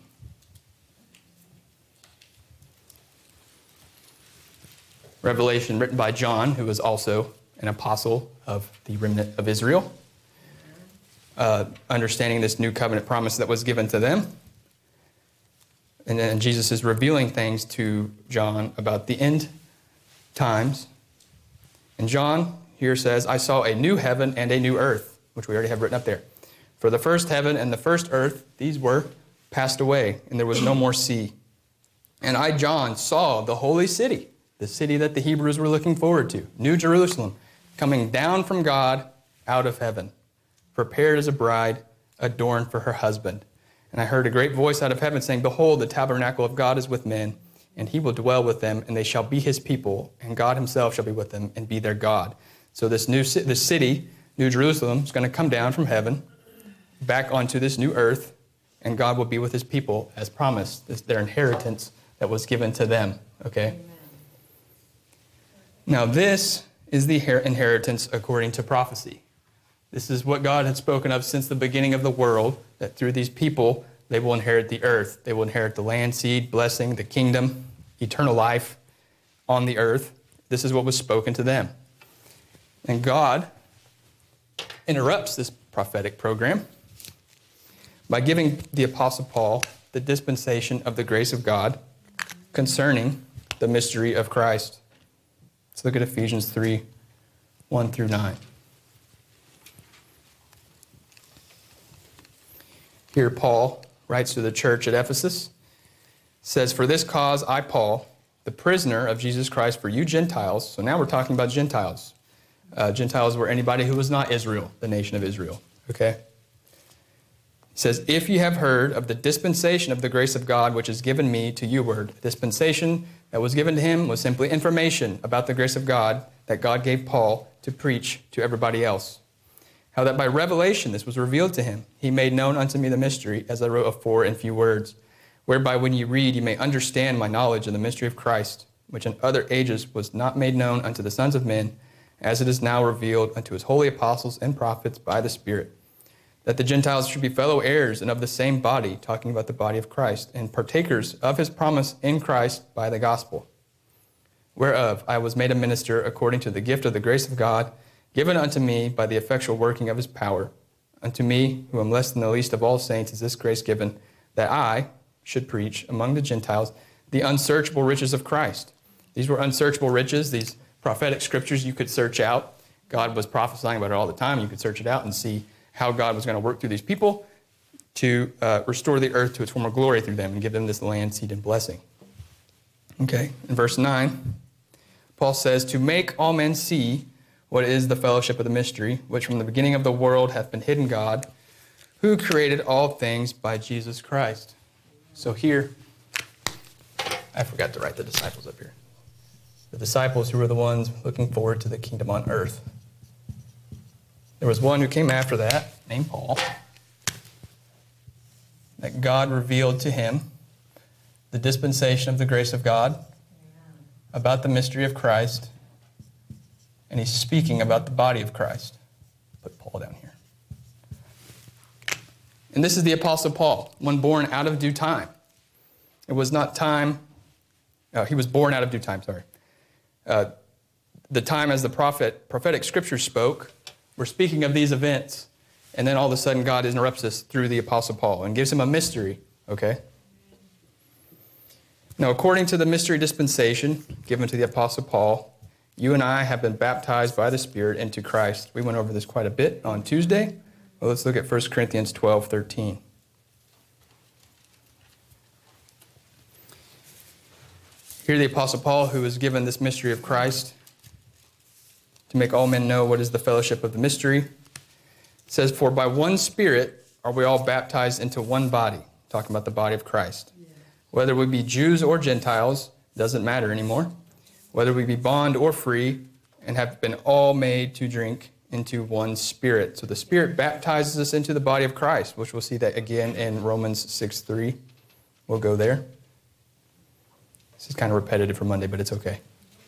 Revelation written by John, who was also an apostle of the remnant of Israel. Understanding this new covenant promise that was given to them. And then Jesus is revealing things to John about the end times. And John here says, "I saw a new heaven and a new earth," which we already have written up there. "For the first heaven and the first earth, these were passed away, and there was no more sea. And I, John, saw the holy city," the city that the Hebrews were looking forward to, New Jerusalem, "coming down from God out of heaven, prepared as a bride adorned for her husband. And I heard a great voice out of heaven saying, Behold, the tabernacle of God is with men, and he will dwell with them, and they shall be his people, and God himself shall be with them and be their God." So this city, New Jerusalem, is going to come down from heaven back onto this new earth, and God will be with his people as promised. This is their inheritance that was given to them. Okay? Amen. Now this is the inheritance according to prophecy. This is what God had spoken of since the beginning of the world, that through these people, they will inherit the earth. They will inherit the land, seed, blessing, the kingdom, eternal life on the earth. This is what was spoken to them. And God interrupts this prophetic program by giving the Apostle Paul the dispensation of the grace of God concerning the mystery of Christ. Let's look at Ephesians 3, 1 through 9. Here Paul writes to the church at Ephesus, says, "For this cause I, Paul, the prisoner of Jesus Christ for you Gentiles," so now we're talking about Gentiles. Gentiles were anybody who was not Israel, the nation of Israel. Okay? He says, "If you have heard of the dispensation of the grace of God, which is given me to you word." Dispensation that was given to him was simply information about the grace of God that God gave Paul to preach to everybody else. "How that by revelation this was revealed to him. He made known unto me the mystery, as I wrote afore in few words, whereby when you read, you may understand my knowledge of the mystery of Christ, which in other ages was not made known unto the sons of men, as it is now revealed unto his holy apostles and prophets by the Spirit, that the Gentiles should be fellow heirs and of the same body, talking about the body of Christ, and partakers of his promise in Christ by the gospel, whereof I was made a minister according to the gift of the grace of God, given unto me by the effectual working of his power. Unto me, who am less than the least of all saints, is this grace given, that I should preach among the Gentiles the unsearchable riches of Christ. These were unsearchable riches, these prophetic scriptures you could search out. God was prophesying about it all the time. You could search it out and see how God was going to work through these people to restore the earth to its former glory through them and give them this land, seed, and blessing. Okay, in verse 9, Paul says, to make all men see what is the fellowship of the mystery, which from the beginning of the world hath been hidden God, who created all things by Jesus Christ. So here, I forgot to write the disciples up here. The disciples who were the ones looking forward to the kingdom on earth. There was one who came after that, named Paul, that God revealed to him the dispensation of the grace of God, about the mystery of Christ, and he's speaking about the body of Christ. Put Paul down here. And this is the Apostle Paul, one born out of due time. It was not time, he was born out of due time, sorry. The time as the prophetic scriptures spoke, we're speaking of these events, and then all of a sudden God interrupts us through the Apostle Paul and gives him a mystery, okay? Now, according to the mystery dispensation given to the Apostle Paul, you and I have been baptized by the Spirit into Christ. We went over this quite a bit on Tuesday. Well, let's look at 1 Corinthians 12:13. Here the Apostle Paul, who was given this mystery of Christ, to make all men know what is the fellowship of the mystery, says, for by one Spirit are we all baptized into one body, talking about the body of Christ. Yeah. Whether we be Jews or Gentiles, doesn't matter anymore. Whether we be bond or free, and have been all made to drink into one Spirit. So the Spirit baptizes us into the body of Christ, which we'll see that again in Romans 6:3. We'll go there. This is kind of repetitive for Monday, but it's okay.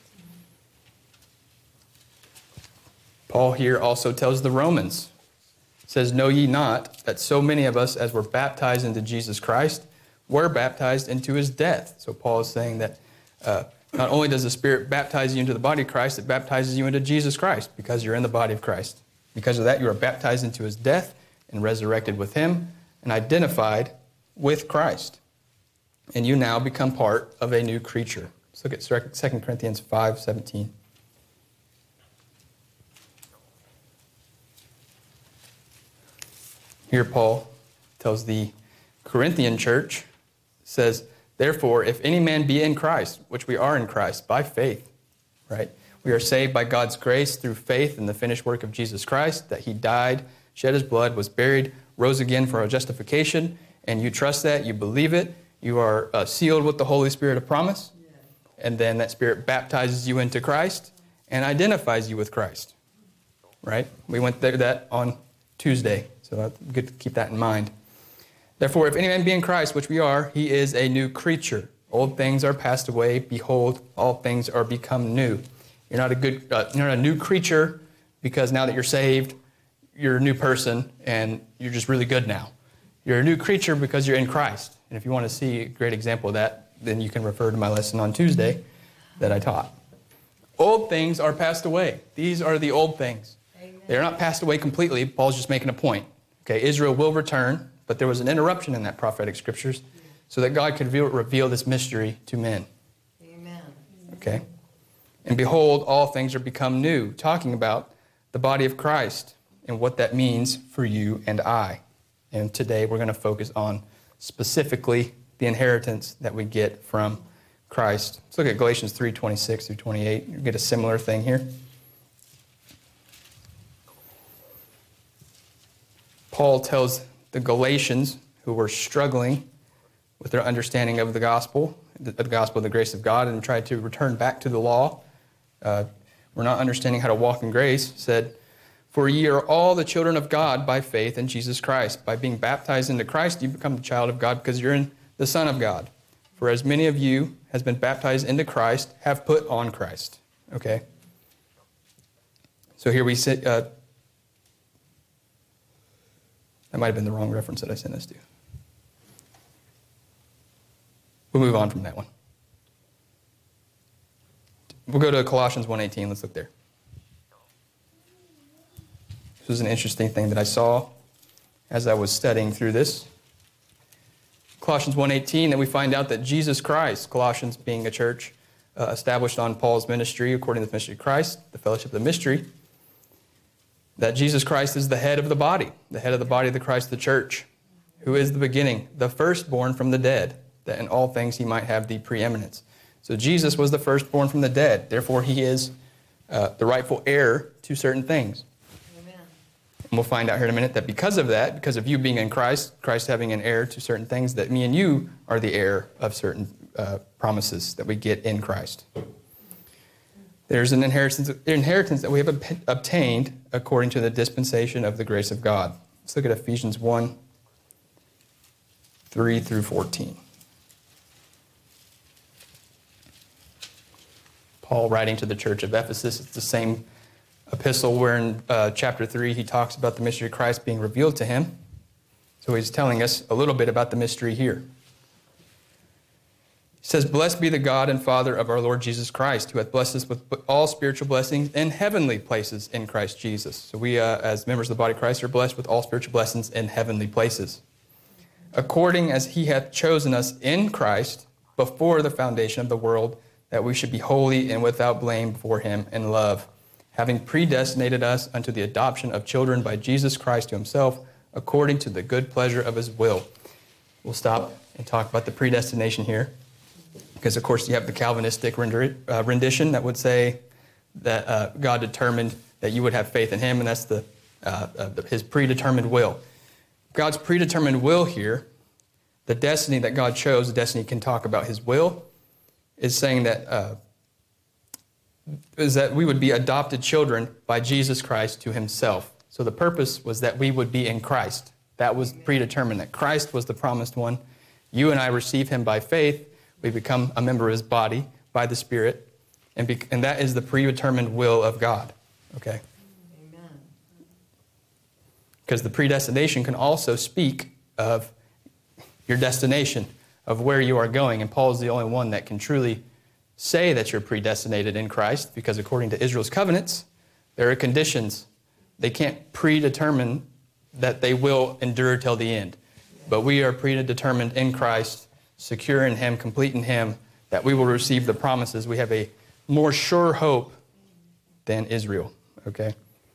Paul here also tells the Romans, says, know ye not that so many of us as were baptized into Jesus Christ were baptized into his death. So Paul is saying that not only does the Spirit baptize you into the body of Christ, it baptizes you into Jesus Christ because you're in the body of Christ. Because of that, you are baptized into his death and resurrected with him and identified with Christ. And you now become part of a new creature. Let's look at 2 Corinthians 5:17. Here Paul tells the Corinthian church, says, therefore, if any man be in Christ, which we are in Christ, by faith, right? We are saved by God's grace through faith in the finished work of Jesus Christ, that he died, shed his blood, was buried, rose again for our justification, and you trust that, you believe it, you are sealed with the Holy Spirit of promise, and then that Spirit baptizes you into Christ and identifies you with Christ, right? We went through that on Tuesday, so good to keep that in mind. Therefore, if any man be in Christ, which we are, he is a new creature. Old things are passed away. Behold, all things are become new. You're not a new creature because now that you're saved, you're a new person and you're just really good now. You're a new creature because you're in Christ. And if you want to see a great example of that, then you can refer to my lesson on Tuesday that I taught. Old things are passed away. These are the old things. Amen. They're not passed away completely. Paul's just making a point. Okay, Israel will return, but there was an interruption in that prophetic scriptures so that God could reveal this mystery to men. Amen. Okay? And behold, all things are become new, talking about the body of Christ and what that means for you and I. And today we're going to focus on specifically the inheritance that we get from Christ. Let's look at Galatians 3:26 through 28. You get a similar thing here. Paul tells the Galatians who were struggling with their understanding of the gospel of the grace of God, and tried to return back to the law. We're not understanding how to walk in grace, said, for ye are all the children of God by faith in Jesus Christ. By being baptized into Christ, you become the child of God because you're in the Son of God. For as many of you has been baptized into Christ have put on Christ. Okay? So here we sit. That might have been the wrong reference that I sent us to. We'll move on from that one. We'll go to Colossians 1:18. Let's look there. This was an interesting thing that I saw as I was studying through this. Colossians 1:18, that we find out that Jesus Christ, Colossians being a church established on Paul's ministry, according to the ministry of Christ, the fellowship of the mystery, that Jesus Christ is the head of the body of the Christ, the church, who is the beginning, the firstborn from the dead, that in all things he might have the preeminence. So Jesus was the firstborn from the dead. Therefore, he is the rightful heir to certain things. Amen. And we'll find out here in a minute that because of that, because of you being in Christ, Christ having an heir to certain things, that me and you are the heir of certain promises that we get in Christ. There's an inheritance that we have obtained according to the dispensation of the grace of God. Let's look at Ephesians 1:3-14. Paul writing to the church of Ephesus. It's the same epistle where in chapter 3 he talks about the mystery of Christ being revealed to him. So he's telling us a little bit about the mystery here. He says, "Blessed be the God and Father of our Lord Jesus Christ, who hath blessed us with all spiritual blessings in heavenly places in Christ Jesus." So we, as members of the body of Christ, are blessed with all spiritual blessings in heavenly places. "According as he hath chosen us in Christ before the foundation of the world, that we should be holy and without blame before him in love, having predestinated us unto the adoption of children by Jesus Christ to himself, according to the good pleasure of his will." We'll stop and talk about the predestination here, because, of course, you have the Calvinistic rendition that would say that God determined that you would have faith in him, and that's his predetermined will. God's predetermined will here, the destiny that God chose, the destiny can talk about his will, is saying that we would be adopted children by Jesus Christ to himself. So the purpose was that we would be in Christ. That was predetermined, that Christ was the promised one. You and I receive him by faith. We become a member of his body by the Spirit. And that is the predetermined will of God. Okay? Amen. Because the predestination can also speak of your destination, of where you are going. And Paul is the only one that can truly say that you're predestinated in Christ, because according to Israel's covenants, there are conditions. They can't predetermine that they will endure till the end. But we are predetermined in Christ, secure in him, complete in him, that we will receive the promises. We have a more sure hope than Israel. Okay?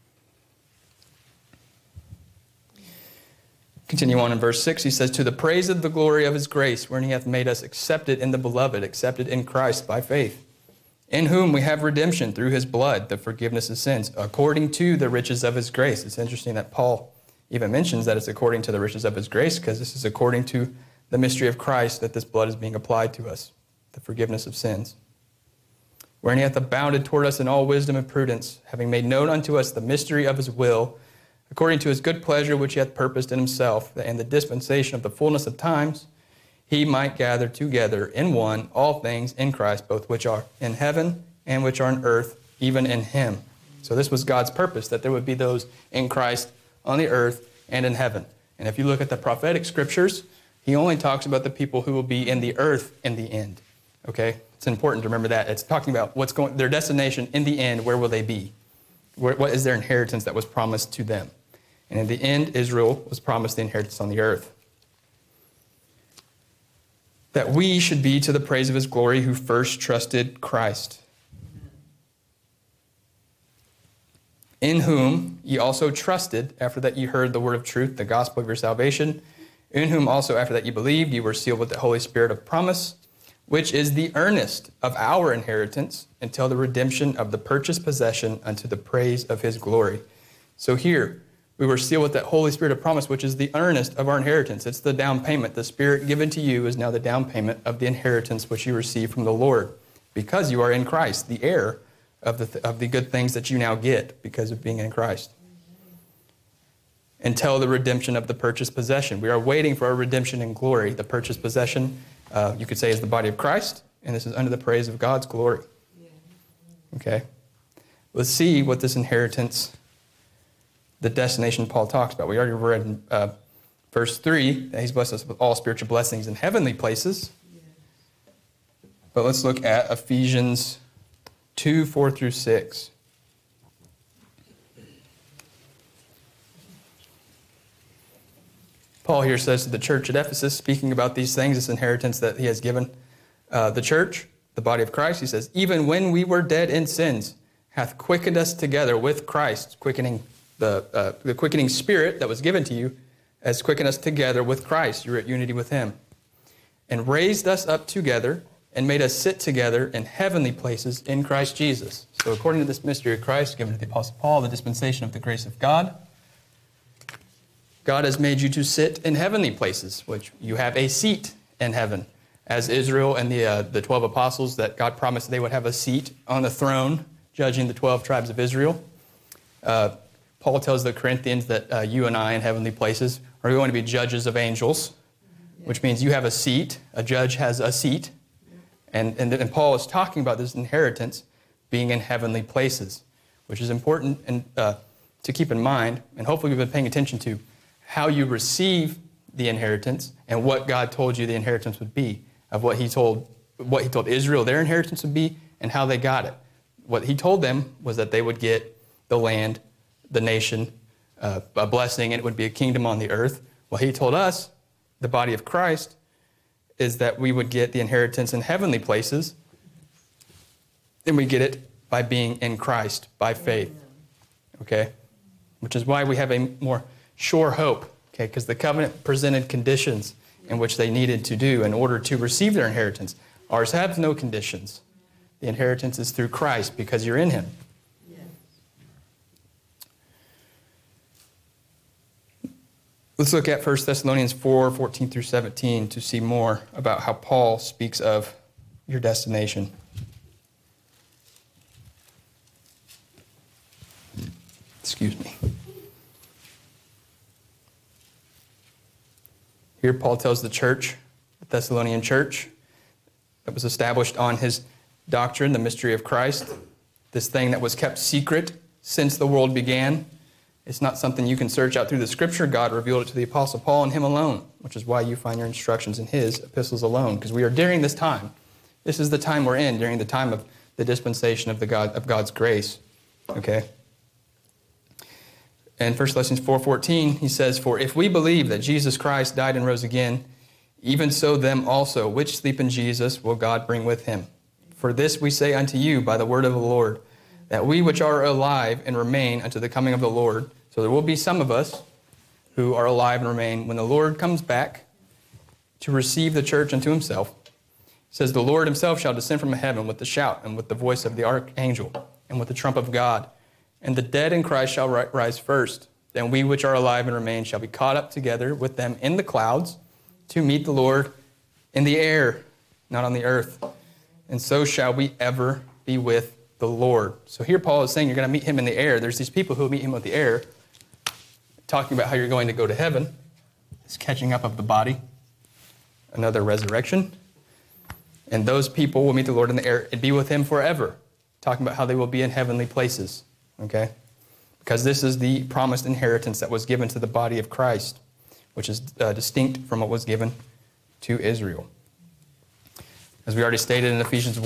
Continue on in verse 6, he says, "To the praise of the glory of his grace, wherein he hath made us accepted in the beloved," accepted in Christ by faith, "in whom we have redemption through his blood, the forgiveness of sins, according to the riches of his grace." It's interesting that Paul even mentions that it's according to the riches of his grace, because this is according to the mystery of Christ that this blood is being applied to us, the forgiveness of sins. "Wherein he hath abounded toward us in all wisdom and prudence, having made known unto us the mystery of his will, according to his good pleasure which he hath purposed in himself, that in the dispensation of the fullness of times he might gather together in one all things in Christ, both which are in heaven and which are on earth, even in him." So this was God's purpose, that there would be those in Christ on the earth and in heaven. And if you look at the prophetic scriptures, he only talks about the people who will be in the earth in the end. Okay? It's important to remember that. It's talking about their destination in the end. Where will they be? What is their inheritance that was promised to them? And in the end, Israel was promised the inheritance on the earth. "That we should be to the praise of his glory, who first trusted Christ. In whom ye also trusted, after that ye heard the word of truth, the gospel of your salvation. In whom also after that ye believed, ye were sealed with the Holy Spirit of promise, which is the earnest of our inheritance, until the redemption of the purchased possession, unto the praise of his glory." So here, we were sealed with that Holy Spirit of promise, which is the earnest of our inheritance. It's the down payment. The Spirit given to you is now the down payment of the inheritance which you receive from the Lord, because you are in Christ, the heir of the good things that you now get because of being in Christ. until the redemption of the purchased possession. We are waiting for our redemption in glory. The purchased possession, you could say, is the body of Christ, and this is under the praise of God's glory. Okay? Let's see what this inheritance, the destination Paul talks about. We already read in verse 3 that he's blessed us with all spiritual blessings in heavenly places. But let's look at Ephesians 2, 4 through 6. Paul here says to the church at Ephesus, speaking about these things, this inheritance that he has given the church, the body of Christ, he says, even when we were dead in sins, hath quickened us together with Christ, quickening the quickening spirit that was given to you, has quickened us together with Christ. You're at unity with him. And raised us up together and made us sit together in heavenly places in Christ Jesus. So according to this mystery of Christ, given to the Apostle Paul, the dispensation of the grace of God, God has made you to sit in heavenly places, which you have a seat in heaven. As Israel and the 12 apostles, that God promised they would have a seat on the throne, judging the 12 tribes of Israel. Paul tells the Corinthians that you and I in heavenly places are going to be judges of angels, which means you have a seat. A judge has a seat. And Paul is talking about this inheritance being in heavenly places, which is important and to keep in mind, and hopefully we've been paying attention to how you receive the inheritance and what God told you the inheritance would be, of what he told Israel their inheritance would be and how they got it. What he told them was that they would get the land, the nation, a blessing, and it would be a kingdom on the earth. What he told us, the body of Christ, is that we would get the inheritance in heavenly places, and we get it by being in Christ, by faith. Okay? Which is why we have a more sure hope, okay? Because the covenant presented conditions in which they needed to do in order to receive their inheritance. Ours has no conditions. The inheritance is through Christ because you're in him. Let's look at 1 Thessalonians 4, 14 through 17 to see more about how Paul speaks of your destination. Excuse me. Here Paul tells the church, the Thessalonian church, that was established on his doctrine, the mystery of Christ, this thing that was kept secret since the world began. It's not something you can search out through the Scripture. God revealed it to the Apostle Paul and him alone, which is why you find your instructions in his epistles alone, because we are during this time. This is the time we're in, during the time of the dispensation of God's grace. Okay? In 1 Thessalonians 4:14, he says, for if we believe that Jesus Christ died and rose again, even so them also which sleep in Jesus will God bring with him. For this we say unto you by the word of the Lord, that we which are alive and remain unto the coming of the Lord, so there will be some of us who are alive and remain when the Lord comes back to receive the church unto himself. It says, the Lord himself shall descend from heaven with the shout and with the voice of the archangel and with the trump of God. And the dead in Christ shall rise first. Then we which are alive and remain shall be caught up together with them in the clouds to meet the Lord in the air, not on the earth. And so shall we ever be with the Lord. So here Paul is saying you're going to meet him in the air. There's these people who will meet him with the air, talking about how you're going to go to heaven. It's catching up of the body, another resurrection. And those people will meet the Lord in the air and be with him forever, talking about how they will be in heavenly places. Okay? Because this is the promised inheritance that was given to the body of Christ, which is distinct from what was given to Israel. As we already stated in Ephesians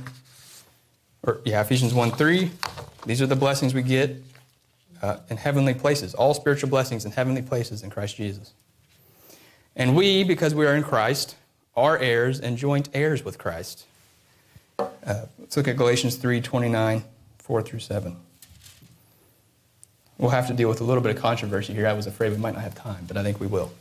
1:3, these are the blessings we get in heavenly places, all spiritual blessings in heavenly places in Christ Jesus. And we, because we are in Christ, are heirs and joint heirs with Christ. Let's look at Galatians 3:29, 4 through 7. We'll have to deal with a little bit of controversy here. I was afraid we might not have time, but I think we will.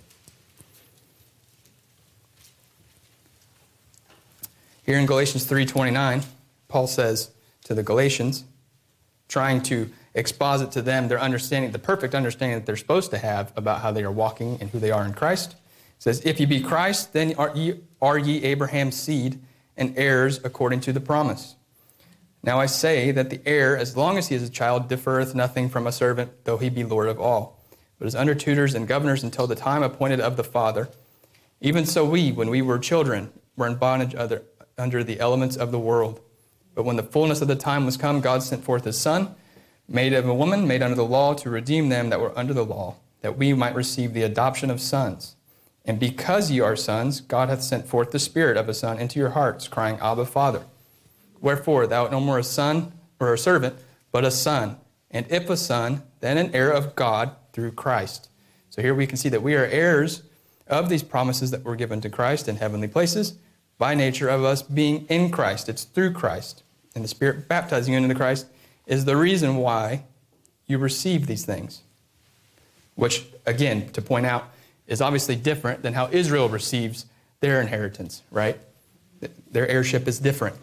Here in Galatians 3:29, Paul says to the Galatians, trying to exposit to them their understanding, the perfect understanding that they're supposed to have about how they are walking and who they are in Christ. It says, if ye be Christ, then are ye Abraham's seed and heirs according to the promise. Now I say that the heir, as long as he is a child, differeth nothing from a servant, though he be Lord of all. but as under tutors and governors until the time appointed of the Father. Even so we, when we were children, were in bondage under the elements of the world. But when the fullness of the time was come, God sent forth his Son, made of a woman, made under the law, to redeem them that were under the law, that we might receive the adoption of sons. And because ye are sons, God hath sent forth the Spirit of a Son into your hearts, crying, Abba, Father. Wherefore thou art no more a son or a servant, but a son. And if a son, then an heir of God through Christ. So here we can see that we are heirs of these promises that were given to Christ in heavenly places, by nature of us being in Christ. It's through Christ. And the Spirit baptizing you into Christ is the reason why you receive these things. Which, again, to point out, is obviously different than how Israel receives their inheritance, right? Their heirship is different.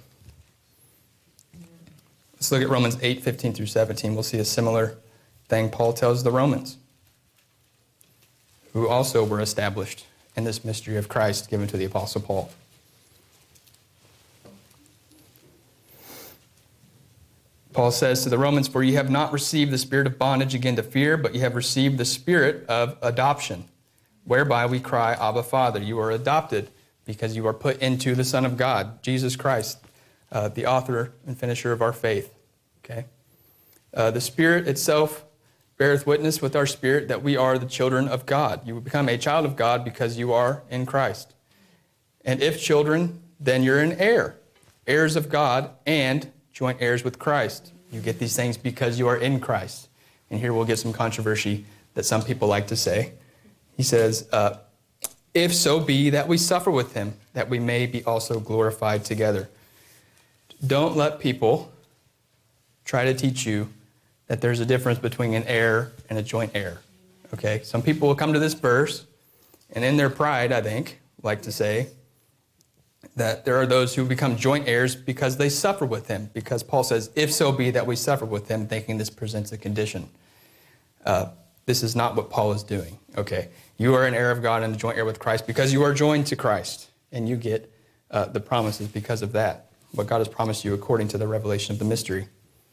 Let's look at Romans 8, 15 through 17. We'll see a similar thing Paul tells the Romans, who also were established in this mystery of Christ given to the Apostle Paul. Paul says to the Romans, for ye have not received the spirit of bondage again to fear, but ye have received the spirit of adoption, whereby we cry, Abba, Father. You are adopted because you are put into the Son of God, Jesus Christ, the author and finisher of our faith. Okay? The Spirit itself beareth witness with our spirit that we are the children of God. You become a child of God because you are in Christ. And if children, then you're an heir, heirs of God and joint heirs with Christ. You get these things because you are in Christ. And here we'll get some controversy that some people like to say. He says, if so be that we suffer with him, that we may be also glorified together. Don't let people try to teach you that there's a difference between an heir and a joint heir. Okay? Some people will come to this verse, and in their pride, I think, like to say that there are those who become joint heirs because they suffer with him, because Paul says, if so be that we suffer with him, thinking this presents a condition. This is not what Paul is doing. Okay? You are an heir of God and a joint heir with Christ because you are joined to Christ, and you get the promises because of that, what God has promised you according to the revelation of the mystery.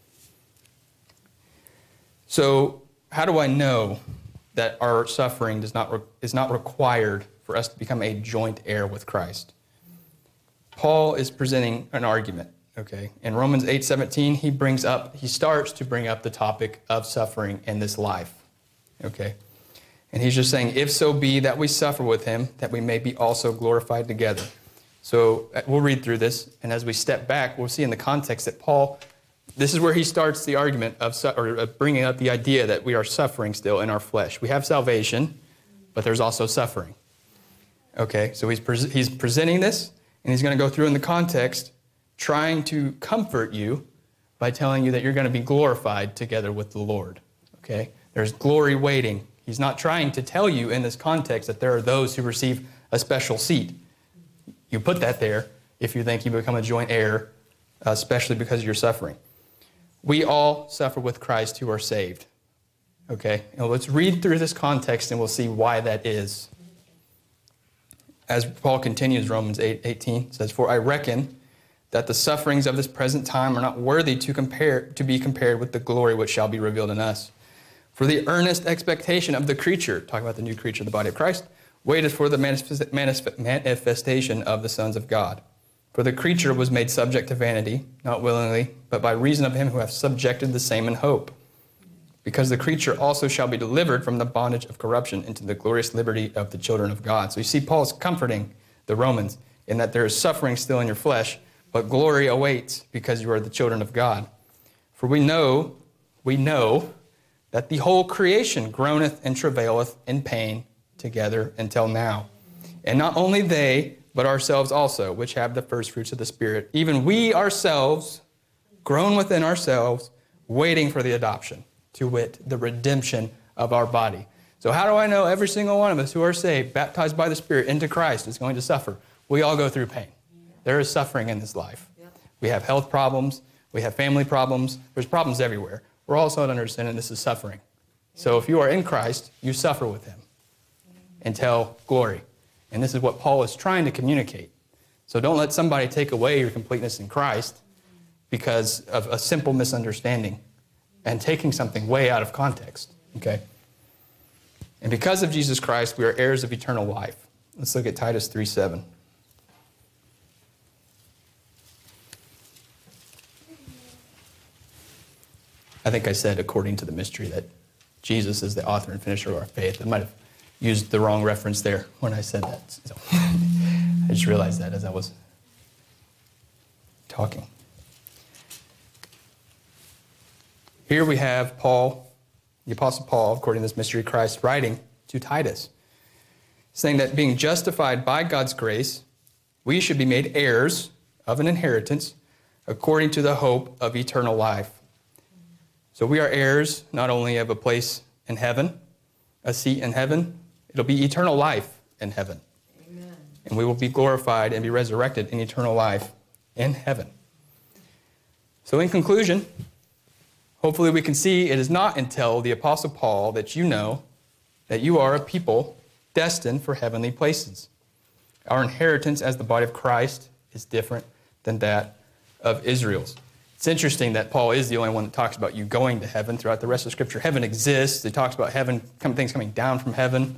So how do I know that our suffering is not required for us to become a joint heir with Christ? Paul is presenting an argument, okay? In Romans 8:17, he starts to bring up the topic of suffering in this life, okay? And he's just saying, if so be that we suffer with him, that we may be also glorified together. So we'll read through this, and as we step back, we'll see in the context that Paul, this is where he starts the argument of bringing up the idea that we are suffering still in our flesh. We have salvation, but there's also suffering. Okay, so he's presenting this, and he's going to go through in the context, trying to comfort you by telling you that you're going to be glorified together with the Lord. Okay, there's glory waiting. He's not trying to tell you in this context that there are those who receive a special seat. You put that there if you think you become a joint heir, especially because of your suffering. We all suffer with Christ who are saved. Okay? Now let's read through this context and we'll see why that is. As Paul continues, Romans 8:18 says, for I reckon that the sufferings of this present time are not worthy to be compared with the glory which shall be revealed in us. For the earnest expectation of the creature, talking about the new creature, the body of Christ, waited for the manifestation of the sons of God. For the creature was made subject to vanity, not willingly, but by reason of him who hath subjected the same in hope. Because the creature also shall be delivered from the bondage of corruption into the glorious liberty of the children of God. So you see Paul's comforting the Romans in that there is suffering still in your flesh, but glory awaits because you are the children of God. For we know that the whole creation groaneth and travaileth in pain together until now. And not only they, but ourselves also, which have the first fruits of the Spirit, even we ourselves, groan within ourselves, waiting for the adoption, to wit, the redemption of our body. So how do I know every single one of us who are saved, baptized by the Spirit into Christ, is going to suffer? We all go through pain. There is suffering in this life. We have health problems. We have family problems. There's problems everywhere. We're also to understand that this is suffering. So if you are in Christ, you suffer with him until glory. And this is what Paul is trying to communicate. So don't let somebody take away your completeness in Christ because of a simple misunderstanding and taking something way out of context. Okay? And because of Jesus Christ, we are heirs of eternal life. Let's look at Titus 3:7. I think I said according to the mystery that Jesus is the author and finisher of our faith. I might have used the wrong reference there when I said that. So I just realized that as I was talking. Here we have Paul, the Apostle Paul, according to this mystery of Christ, writing to Titus, saying that being justified by God's grace, we should be made heirs of an inheritance according to the hope of eternal life. So we are heirs not only of a place in heaven, a seat in heaven, it'll be eternal life in heaven. Amen. And we will be glorified and be resurrected in eternal life in heaven. So in conclusion, hopefully we can see it is not until the Apostle Paul that you know that you are a people destined for heavenly places. Our inheritance as the body of Christ is different than that of Israel's. It's interesting that Paul is the only one that talks about you going to heaven. Throughout the rest of Scripture, heaven exists. It talks about heaven, things coming down from heaven.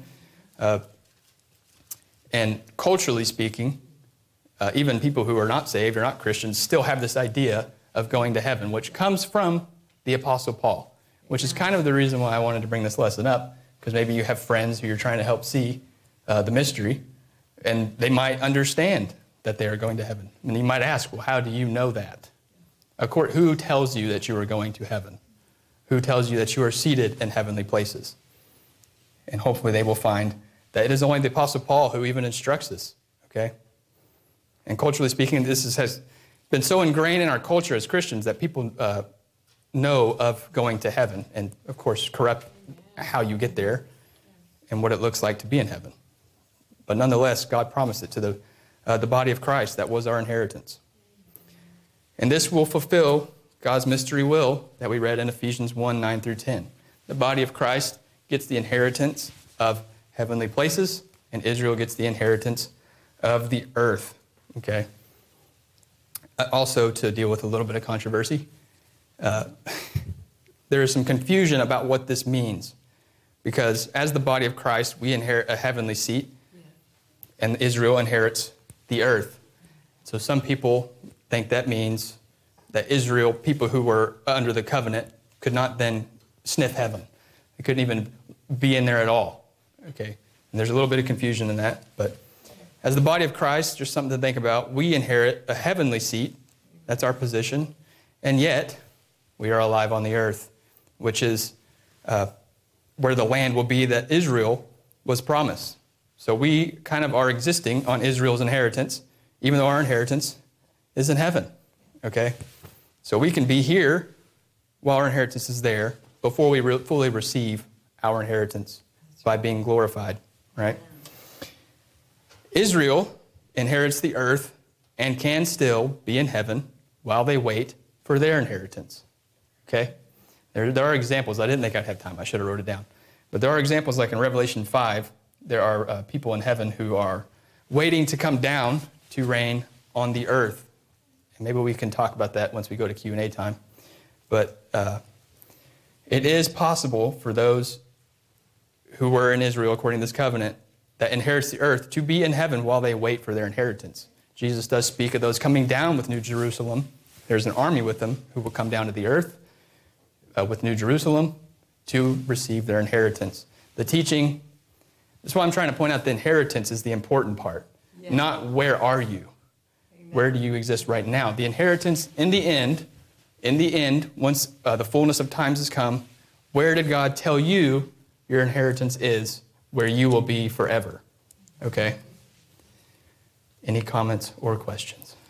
And culturally speaking, even people who are not saved or not Christians still have this idea of going to heaven, which comes from the Apostle Paul, which is kind of the reason why I wanted to bring this lesson up, because maybe you have friends who you're trying to help see the mystery, and they might understand that they are going to heaven. And you might ask, well, how do you know that? Who tells you that you are going to heaven? Who tells you that you are seated in heavenly places? And hopefully they will find that it is only the Apostle Paul who even instructs us, okay? And culturally speaking, this has been so ingrained in our culture as Christians that people know of going to heaven and, of course, corrupt how you get there and what it looks like to be in heaven. But nonetheless, God promised it to the body of Christ. That was our inheritance. And this will fulfill God's mystery will that we read in Ephesians 1:9 through 10. The body of Christ gets the inheritance of heavenly places, and Israel gets the inheritance of the earth. Okay. Also, to deal with a little bit of controversy, there is some confusion about what this means. Because as the body of Christ, we inherit a heavenly seat, and Israel inherits the earth. So some people think that means that Israel, people who were under the covenant, could not then sniff heaven. They couldn't even be in there at all. Okay, and there's a little bit of confusion in that, but as the body of Christ, just something to think about. We inherit a heavenly seat. That's our position. And yet, we are alive on the earth, which is where the land will be that Israel was promised. So we kind of are existing on Israel's inheritance, even though our inheritance is in heaven. Okay? So we can be here while our inheritance is there before we fully receive our inheritance by being glorified, right? Israel inherits the earth and can still be in heaven while they wait for their inheritance. Okay? There are examples. I didn't think I'd have time. I should have wrote it down. But there are examples like in Revelation 5, there are people in heaven who are waiting to come down to reign on the earth. And maybe we can talk about that once we go to Q&A time. But it is possible for those who were in Israel according to this covenant that inherits the earth to be in heaven while they wait for their inheritance. Jesus does speak of those coming down with New Jerusalem. There's an army with them who will come down to the earth with New Jerusalem to receive their inheritance. The teaching, that's why I'm trying to point out the inheritance is the important part, not where are you? Amen. Where do you exist right now? The inheritance in the end, once the fullness of times has come, where did God tell you your inheritance is? Where you will be forever. Okay? Any comments or questions?